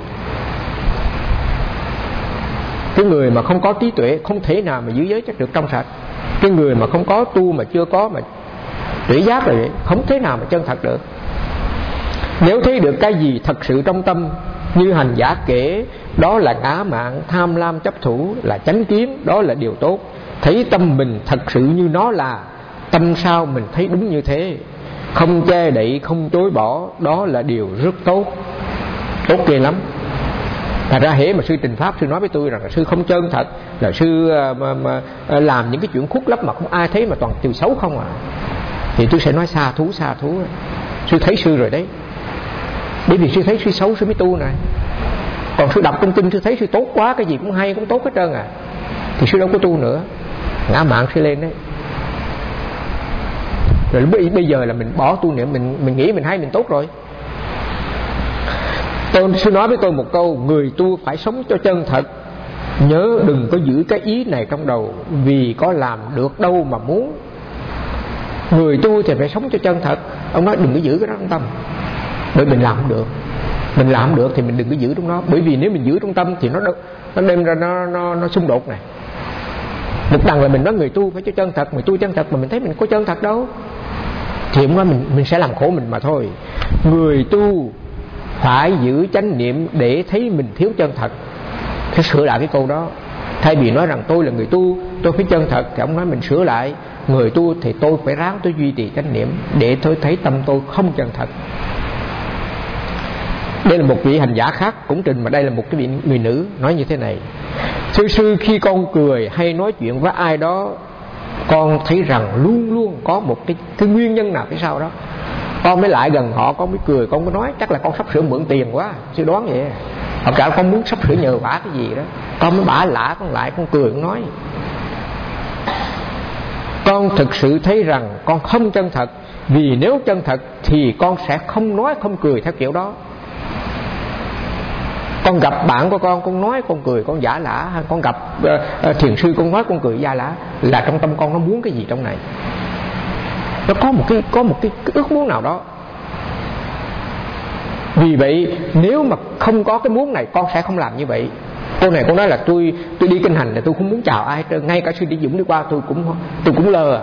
S1: Cái người mà không có trí tuệ không thể nào mà giữ giới chắc được trong sạch. Cái người mà không có tu mà chưa có mà tuệ giác rồi vậy, không thể nào mà chân thật được. Nếu thấy được cái gì thật sự trong tâm, như hành giả kể, đó là ngã mạn, tham lam chấp thủ, là chánh kiến, đó là điều tốt. Thấy tâm mình thật sự như nó là, tâm sao mình thấy đúng như thế, không che đậy, không chối bỏ, đó là điều rất tốt. Tốt ghê lắm. Thật ra hễ mà sư Trình Pháp sư nói với tôi rằng là sư không chân thật, là sư mà, mà, làm những cái chuyện khúc lấp mà không ai thấy mà toàn từ xấu không à, thì tôi sẽ nói xa thú xa thú. Sư thấy sư rồi đấy, bởi vì sư thấy sư xấu sư mới tu này. Còn sư đọc trong kinh sư thấy sư tốt quá, cái gì cũng hay cũng tốt hết trơn à, thì sư đâu có tu nữa, ngã mạn sư lên đấy. Rồi bây giờ là mình bỏ tu niệm, mình mình nghĩ mình hay mình tốt rồi. Tôi sư nói với tôi một câu: người tu phải sống cho chân thật. Nhớ đừng có giữ cái ý này trong đầu, vì có làm được đâu mà muốn. Người tu thì phải sống cho chân thật. Ông nói đừng có giữ cái đó trong tâm, bởi mình làm không được. Mình làm không được thì mình đừng có giữ trong đó, bởi vì nếu mình giữ trong tâm thì nó nó đem ra nó nó nó xung đột này. Một đằng là mình nói người tu phải cho chân thật, người tu chân thật mà mình thấy mình có chân thật đâu, thì ông nói mình mình sẽ làm khổ mình mà thôi. Người tu phải giữ chánh niệm để thấy mình thiếu chân thật. Phải sửa lại cái câu đó. Thay vì nói rằng tôi là người tu, tôi phải chân thật, thì ông nói mình sửa lại: người tu thì tôi phải ráng tôi duy trì chánh niệm để tôi thấy tâm tôi không chân thật. Đây là một vị hành giả khác cũng trình, mà đây là một cái vị người nữ nói như thế này: sư sư khi con cười hay nói chuyện với ai đó, con thấy rằng luôn luôn có một cái, cái nguyên nhân nào phía sau đó. Con mới lại gần họ, con mới cười, con mới nói chắc là con sắp sửa mượn tiền quá, sư đoán vậy. Hoặc cả con muốn sắp sửa nhờ vả cái gì đó, con mới bả lả con lại, con cười con nói. Con thực sự thấy rằng con không chân thật, vì nếu chân thật thì con sẽ không nói không cười theo kiểu đó. Con gặp bạn của con, con nói con cười con giả lả, hay con gặp uh, thiền sư con nói con cười giả lả, là trong tâm con nó muốn cái gì trong này, nó có một cái có một cái, cái ước muốn nào đó. Vì vậy nếu mà không có cái muốn này, con sẽ không làm như vậy. Cô này con nói là tôi tôi đi kinh hành là tôi không muốn chào ai, ngay cả sư Đi Dũng đi qua tôi cũng tôi cũng lơ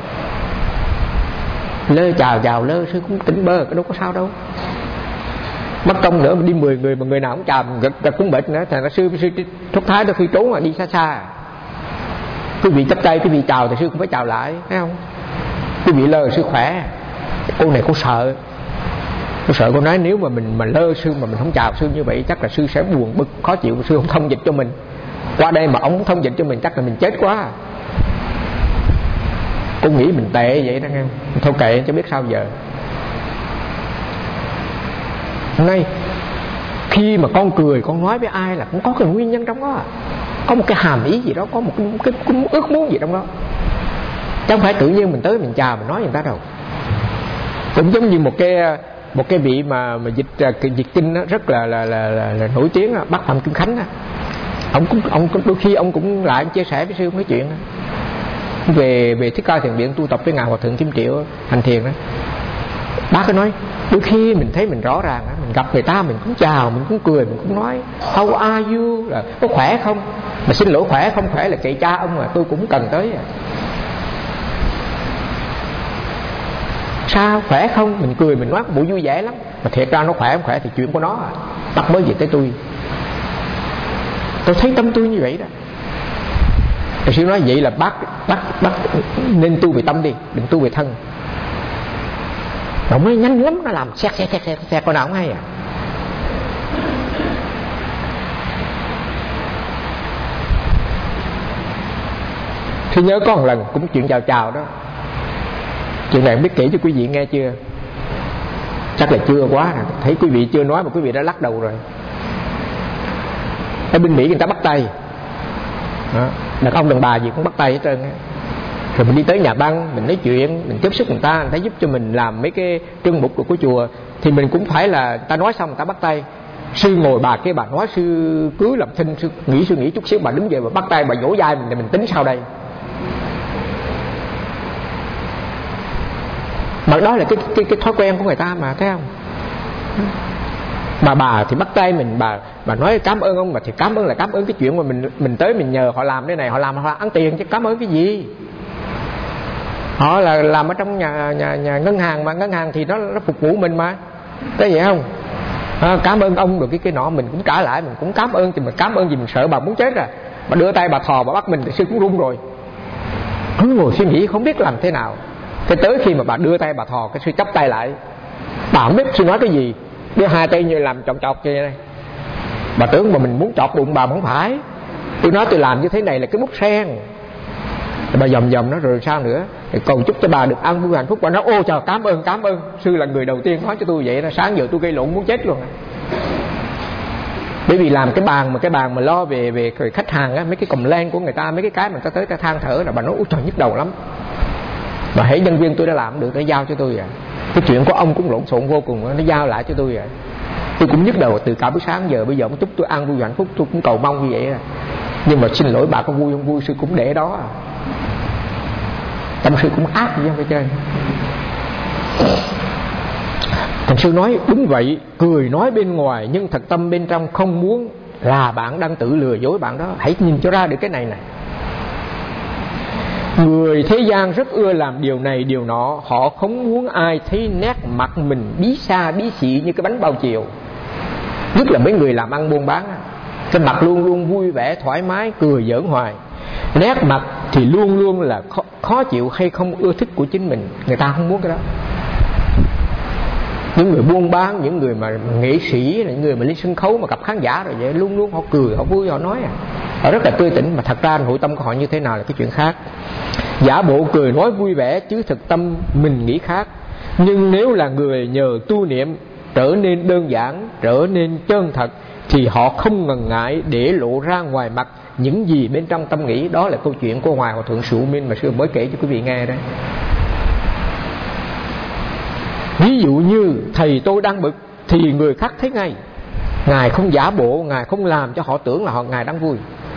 S1: lơ chào chào lơ, sư cũng tỉnh bơ, cái đâu có sao đâu. Mất công nữa đi mười người mà người nào cũng chào gật gật cũng bệnh nữa, thành ra sư sư thúc thái tôi khi trốn mà đi xa xa. Quý vị chắp tay, quý vị chào thì sư cũng phải chào lại, thấy không? Quý vị lơ sư khỏe. Cô này cô sợ, cô sợ cô nói nếu mà mình mà lơ sư mà mình không chào sư như vậy, chắc là sư sẽ buồn bực khó chịu, sư không thông dịch cho mình. Qua đây mà ông không thông dịch cho mình chắc là mình chết quá. Cô nghĩ mình tệ vậy đó nghe, thôi kệ cho biết sao giờ. Hôm nay khi mà con cười con nói với ai là cũng có cái nguyên nhân trong đó, có một cái hàm ý gì đó, có một cái, cái, cái ước muốn gì trong đó, chứ không phải tự nhiên mình tới mình chào mình nói người ta đâu. Cũng giống như một cái một cái vị mà mà dịch dịch kinh đó, rất là là, là, là, là nổi tiếng đó, Bác Phạm Kim Khánh đó. Ông cũng ông đôi khi ông cũng lại chia sẻ với sư nói chuyện đó, về về Thích Ca Thiền Viện tu tập với ngài Hòa Thượng Kim Triệu hành thiền đó. Bác cứ nói đôi khi mình thấy mình rõ ràng đó, mình gặp người ta mình cũng chào, mình cũng cười, mình cũng nói how are you, là có khỏe không, mà xin lỗi khỏe không khỏe là kệ cha ông mà tôi cũng cần tới à. Sao khỏe không, mình cười mình nói bộ vui vẻ lắm, mà thiệt ra nó khỏe không khỏe thì chuyện của nó à, bắt mới về tới tôi. Tôi thấy tâm tôi như vậy đó. Thầy sư nói vậy là bác bác bác nên tu về tâm đi, đừng tu về thân. Nó mới nhanh lắm, nó làm xẹt xẹt xẹt xẹt, xẹt con nào cũng hay à. Tôi nhớ có một lần cũng chuyện chào chào đó. Chuyện này không biết kể cho quý vị nghe chưa? Chắc là chưa quá rồi. Thấy quý vị chưa nói mà quý vị đã lắc đầu rồi. Ở bên Mỹ người ta bắt tay đó. Đàn ông đàn bà gì cũng bắt tay hết trơn á. Rồi mình đi tới nhà băng, mình nói chuyện, mình tiếp xúc người ta, người ta giúp cho mình làm mấy cái trưng mục của chùa, thì mình cũng phải là ta nói xong người ta bắt tay. sư ngồi bà kia bà nói sư cứ làm thinh, sư nghĩ suy nghĩ chút xíu bà đứng dậy bà bắt tay bà vỗ vai mình thì mình tính sao đây? Mà đó là cái cái cái thói quen của người ta mà, thấy không? Mà bà thì bắt tay mình, bà bà nói cảm ơn ông, mà thì cảm ơn là cảm ơn cái chuyện mà mình mình tới mình nhờ họ làm cái này, họ làm họ ăn tiền chứ cảm ơn cái gì? Họ là làm ở trong nhà nhà nhà ngân hàng, mà ngân hàng thì nó nó phục vụ mình mà, thấy vậy không? À, cảm ơn ông rồi cái cái nọ mình cũng trả lại, mình cũng cảm ơn, thì mình cảm ơn gì mình sợ bà muốn chết rồi. Bà đưa tay bà thò bà bắt mình thì sư cũng run rồi, cứ ngồi suy nghĩ không biết làm thế nào. Thế tới khi mà bà đưa tay bà thò, cái sư chắp tay lại, bà không biết sư nói cái gì, đưa hai tay như làm chọt chọt vậy đây. Bà tưởng mà mình muốn chọt bụng bà, mà không phải. Tôi nói tôi làm như thế này là cái bút sen. Bà dòm dòm nó rồi sao nữa, thì cầu chúc cho bà được an vui hạnh phúc. Bà nói ô trời cảm ơn cảm ơn, sư là người đầu tiên nói cho tôi vậy đó. Sáng giờ tôi gây lộn muốn chết luôn. Bởi vì làm cái bàn mà cái bàn mà lo về về khách hàng á, mấy cái complaint của người ta, mấy cái cái mà người ta tới ta than thở là bà nói ôi trời nhức đầu lắm. Mà hễ nhân viên tôi đã làm được, nó giao cho tôi vậy. Cái chuyện của ông cũng lộn xộn vô cùng, nó giao lại cho tôi vậy. Tôi cũng nhức đầu từ cả buổi sáng giờ, bây giờ một chút tôi an vui hạnh phúc, tôi cũng cầu mong như vậy. Nhưng mà xin lỗi bà có vui không vui, sư cũng để đó à. Tâm sư cũng ác gì không phải chơi. Thằng sư nói đúng vậy, cười nói bên ngoài nhưng thật tâm bên trong không muốn, là bạn đang tự lừa dối bạn đó. Hãy nhìn cho ra được cái này này. Người thế gian rất ưa làm điều này điều nọ, họ không muốn ai thấy nét mặt mình bí xa bí xị như cái bánh bao chiều. Nhất là mấy người làm ăn buôn bán, cái mặt luôn luôn vui vẻ thoải mái, cười giỡn hoài. Nét mặt thì luôn luôn là khó, khó chịu hay không ưa thích của chính mình. Người ta không muốn cái đó. Những người buôn bán, những người mà nghệ sĩ, những người mà lên sân khấu mà gặp khán giả rồi vậy, luôn luôn họ cười, họ vui, họ nói à. Họ rất là tươi tỉnh, mà thật ra nội tâm của họ như thế nào là cái chuyện khác. Giả bộ cười nói vui vẻ chứ thực tâm mình nghĩ khác. Nhưng nếu là người nhờ tu niệm trở nên đơn giản, trở nên chân thật, thì họ không ngần ngại để lộ ra ngoài mặt những gì bên trong tâm nghĩ. Đó là câu chuyện của Hoài Hòa Thượng Sự U Minh mà sư mới kể cho quý vị nghe đấy. Ví dụ như thầy tôi đang bực thì người khác thấy ngay. Ngài không giả bộ, Ngài không làm cho họ tưởng là họ Ngài đang vui.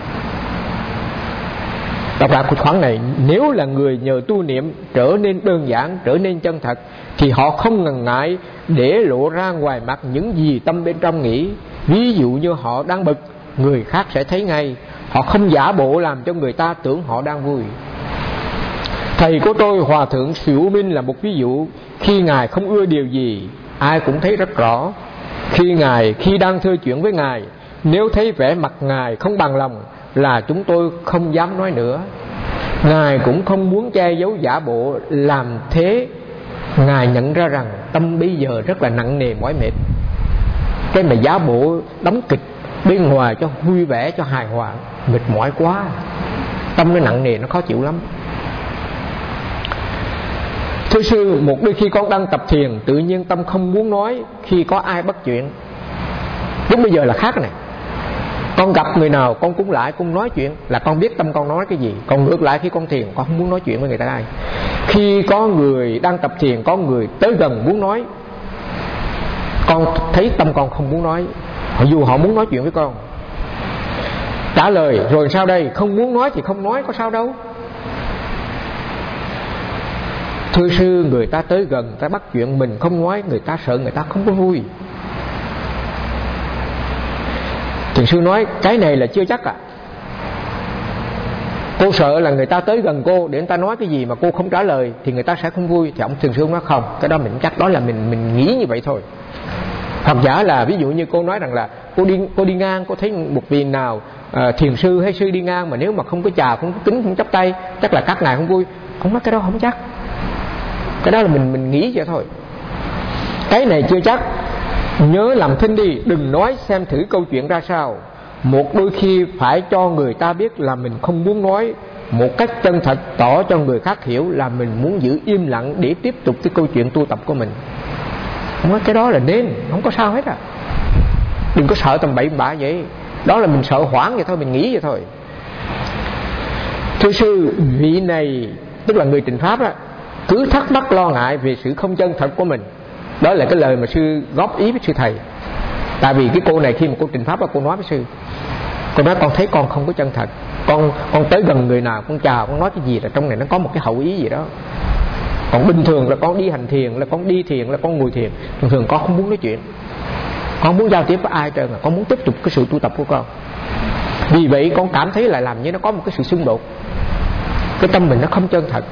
S1: Đọc lại khoảng này, nếu là người nhờ tu niệm trở nên đơn giản, trở nên chân thật, thì họ không ngần ngại để lộ ra ngoài mặt những gì tâm bên trong nghĩ. Ví dụ như họ đang bực, người khác sẽ thấy ngay. Họ không giả bộ làm cho người ta tưởng họ đang vui. Thầy của tôi Hòa Thượng Sự U Minh là một ví dụ. Khi Ngài không ưa điều gì, ai cũng thấy rất rõ. Khi Ngài, khi đang thưa chuyện với Ngài, nếu thấy vẻ mặt Ngài không bằng lòng là chúng tôi không dám nói nữa. Ngài cũng không muốn che giấu giả bộ, làm thế Ngài nhận ra rằng tâm bây giờ rất là nặng nề mỏi mệt. Cái mà giả bộ đóng kịch bên ngoài cho vui vẻ, cho hài hòa, mệt mỏi quá, tâm nó nặng nề, nó khó chịu lắm. Thưa sư, một đôi khi con đang tập thiền, tự nhiên tâm không muốn nói khi có ai bắt chuyện. Lúc bây giờ là khác này. Con gặp người nào con cũng lại cũng nói chuyện, là con biết tâm con nói cái gì. Còn ngược lại khi con thiền, con không muốn nói chuyện với người ta ai. Khi có người đang tập thiền, có người tới gần muốn nói, con thấy tâm con không muốn nói, dù họ muốn nói chuyện với con. Trả lời rồi sao đây? Không muốn nói thì không nói, có sao đâu. Thưa sư, người ta tới gần, người ta bắt chuyện mình không nói, người ta sợ, người ta không có vui. Thiền sư nói cái này là chưa chắc ạ. À. Cô sợ là người ta tới gần cô để người ta nói cái gì mà cô không trả lời thì người ta sẽ không vui. Thì ông thiền sư nói không, cái đó mình chắc đó là mình mình nghĩ như vậy thôi. Hoặc giả là ví dụ như cô nói rằng là cô đi cô đi ngang, cô thấy một vị nào à, thiền sư hay sư đi ngang mà nếu mà không có chào, không có kính, không chắp tay, chắc là các ngài không vui. Không nói cái đó không chắc. Cái đó là mình mình nghĩ vậy thôi. Cái này chưa chắc. Nhớ làm thinh đi, đừng nói xem thử câu chuyện ra sao. Một đôi khi phải cho người ta biết là mình không muốn nói, một cách chân thật tỏ cho người khác hiểu là mình muốn giữ im lặng để tiếp tục cái câu chuyện tu tập của mình. Không có cái đó là nên, không có sao hết à. Đừng có sợ tầm bậy bạ vậy. Đó là mình sợ hoảng vậy thôi, mình nghĩ vậy thôi. Thưa sư, vị này tức là người Tịnh Pháp đó, cứ thắc mắc lo ngại về sự không chân thật của mình. Đó là cái lời mà sư góp ý với sư thầy. Tại vì cái cô này khi mà cô trình pháp và cô nói với sư, cô nói con thấy con không có chân thật, con con tới gần người nào con chào, con nói cái gì là trong này nó có một cái hậu ý gì đó. Còn bình thường là con đi hành thiền, là con đi thiền, là con ngồi thiền, thường thường con không muốn nói chuyện, con muốn giao tiếp với ai trơn, con muốn tiếp tục cái sự tu tập của con. Vì vậy con cảm thấy là làm như nó có một cái sự xung đột, cái tâm mình nó không chân thật.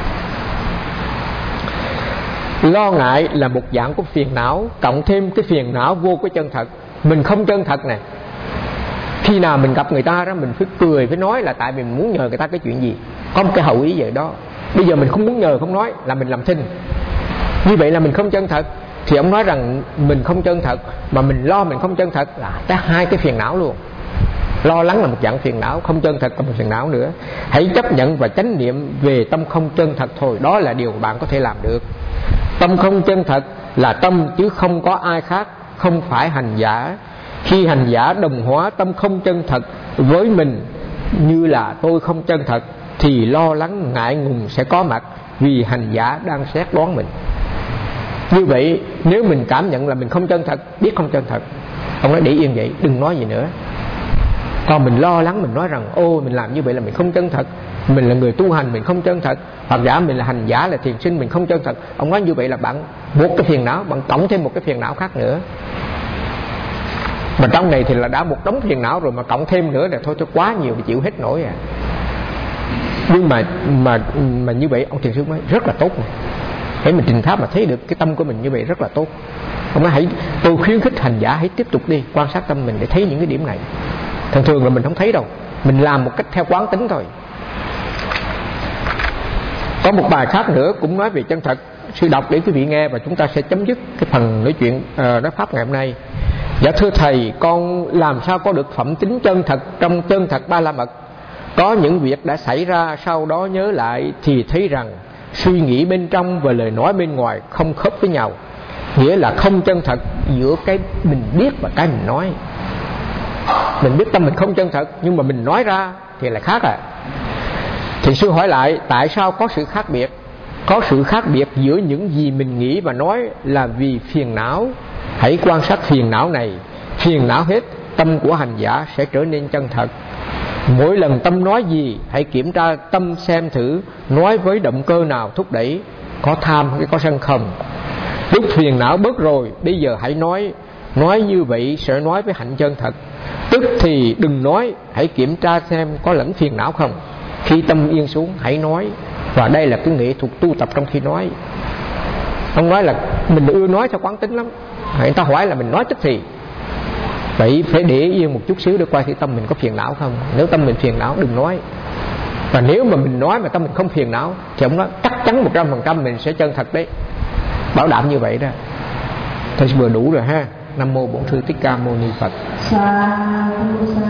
S1: Lo ngại là một dạng của phiền não, cộng thêm cái phiền não vô cái chân thật. Mình không chân thật này, khi nào mình gặp người ta đó mình phải cười, phải nói là tại vì mình muốn nhờ người ta cái chuyện gì, có một cái hậu ý vậy đó. Bây giờ mình không muốn nhờ, không nói là mình làm thinh, như vậy là mình không chân thật. Thì ông nói rằng mình không chân thật mà mình lo mình không chân thật là cả hai cái phiền não luôn. Lo lắng là một dạng phiền não, không chân thật là một phiền não nữa. Hãy chấp nhận và chánh niệm về tâm không chân thật thôi, đó là điều bạn có thể làm được. Tâm không chân thật là tâm chứ không có ai khác, không phải hành giả. Khi hành giả đồng hóa tâm không chân thật với mình như là tôi không chân thật, thì lo lắng ngại ngùng sẽ có mặt, vì hành giả đang xét đoán mình. Như vậy nếu mình cảm nhận là mình không chân thật, biết không chân thật, ông nói để yên vậy, đừng nói gì nữa. Còn mình lo lắng, mình nói rằng ô mình làm như vậy là mình không chân thật, mình là người tu hành mình không chân thật, hoặc giả mình là hành giả là thiền sinh mình không chân thật. Ông nói như vậy là bạn buộc cái phiền não, bạn cộng thêm một cái phiền não khác nữa. Mà trong này thì là đã một đống phiền não rồi, mà cộng thêm nữa là thôi cho quá nhiều thì chịu hết nổi à. Nhưng mà mà mà như vậy ông thiền sư nói rất là tốt này. Hãy mình trình pháp mà thấy được cái tâm của mình như vậy rất là tốt. Ông nói hãy, tôi khuyến khích hành giả hãy tiếp tục đi quan sát tâm mình để thấy những cái điểm này. Thường thường là mình không thấy đâu, mình làm một cách theo quán tính thôi. Có một bài khác nữa cũng nói về chân thật, sư đọc để quý vị nghe và chúng ta sẽ chấm dứt cái phần nói chuyện uh, nói pháp ngày hôm nay. Dạ thưa thầy, con làm sao có được phẩm tính chân thật trong chân thật ba la mật? Có những việc đã xảy ra, sau đó nhớ lại thì thấy rằng suy nghĩ bên trong và lời nói bên ngoài không khớp với nhau, nghĩa là không chân thật giữa cái mình biết và cái mình nói. Mình biết tâm mình không chân thật, nhưng mà mình nói ra thì lại khác à. Thì sư hỏi lại, tại sao có sự khác biệt? Có sự khác biệt giữa những gì mình nghĩ và nói là vì phiền não. Hãy quan sát phiền não này, phiền não hết, tâm của hành giả sẽ trở nên chân thật. Mỗi lần tâm nói gì, hãy kiểm tra tâm xem thử nói với động cơ nào thúc đẩy, có tham hay có sân không. Lúc phiền não bớt rồi, bây giờ hãy nói. Nói như vậy sẽ nói với hạnh chân thật. Tức thì đừng nói, hãy kiểm tra xem có lẫn phiền não không. Khi tâm yên xuống hãy nói. Và đây là cái nghệ thuật tu tập trong khi nói. Ông nói là mình ưa nói theo quán tính lắm, người ta hỏi là mình nói tức thì. Vậy phải để yên một chút xíu để coi khi tâm mình có phiền não không. Nếu tâm mình phiền não đừng nói. Và nếu mà mình nói mà tâm mình không phiền não thì ông nói chắc chắn một trăm phần trăm mình sẽ chân thật đấy, bảo đảm như vậy đó. Thôi vừa đủ rồi ha. Nam mô Bổn Sư Thích Ca Mâu Ni Phật.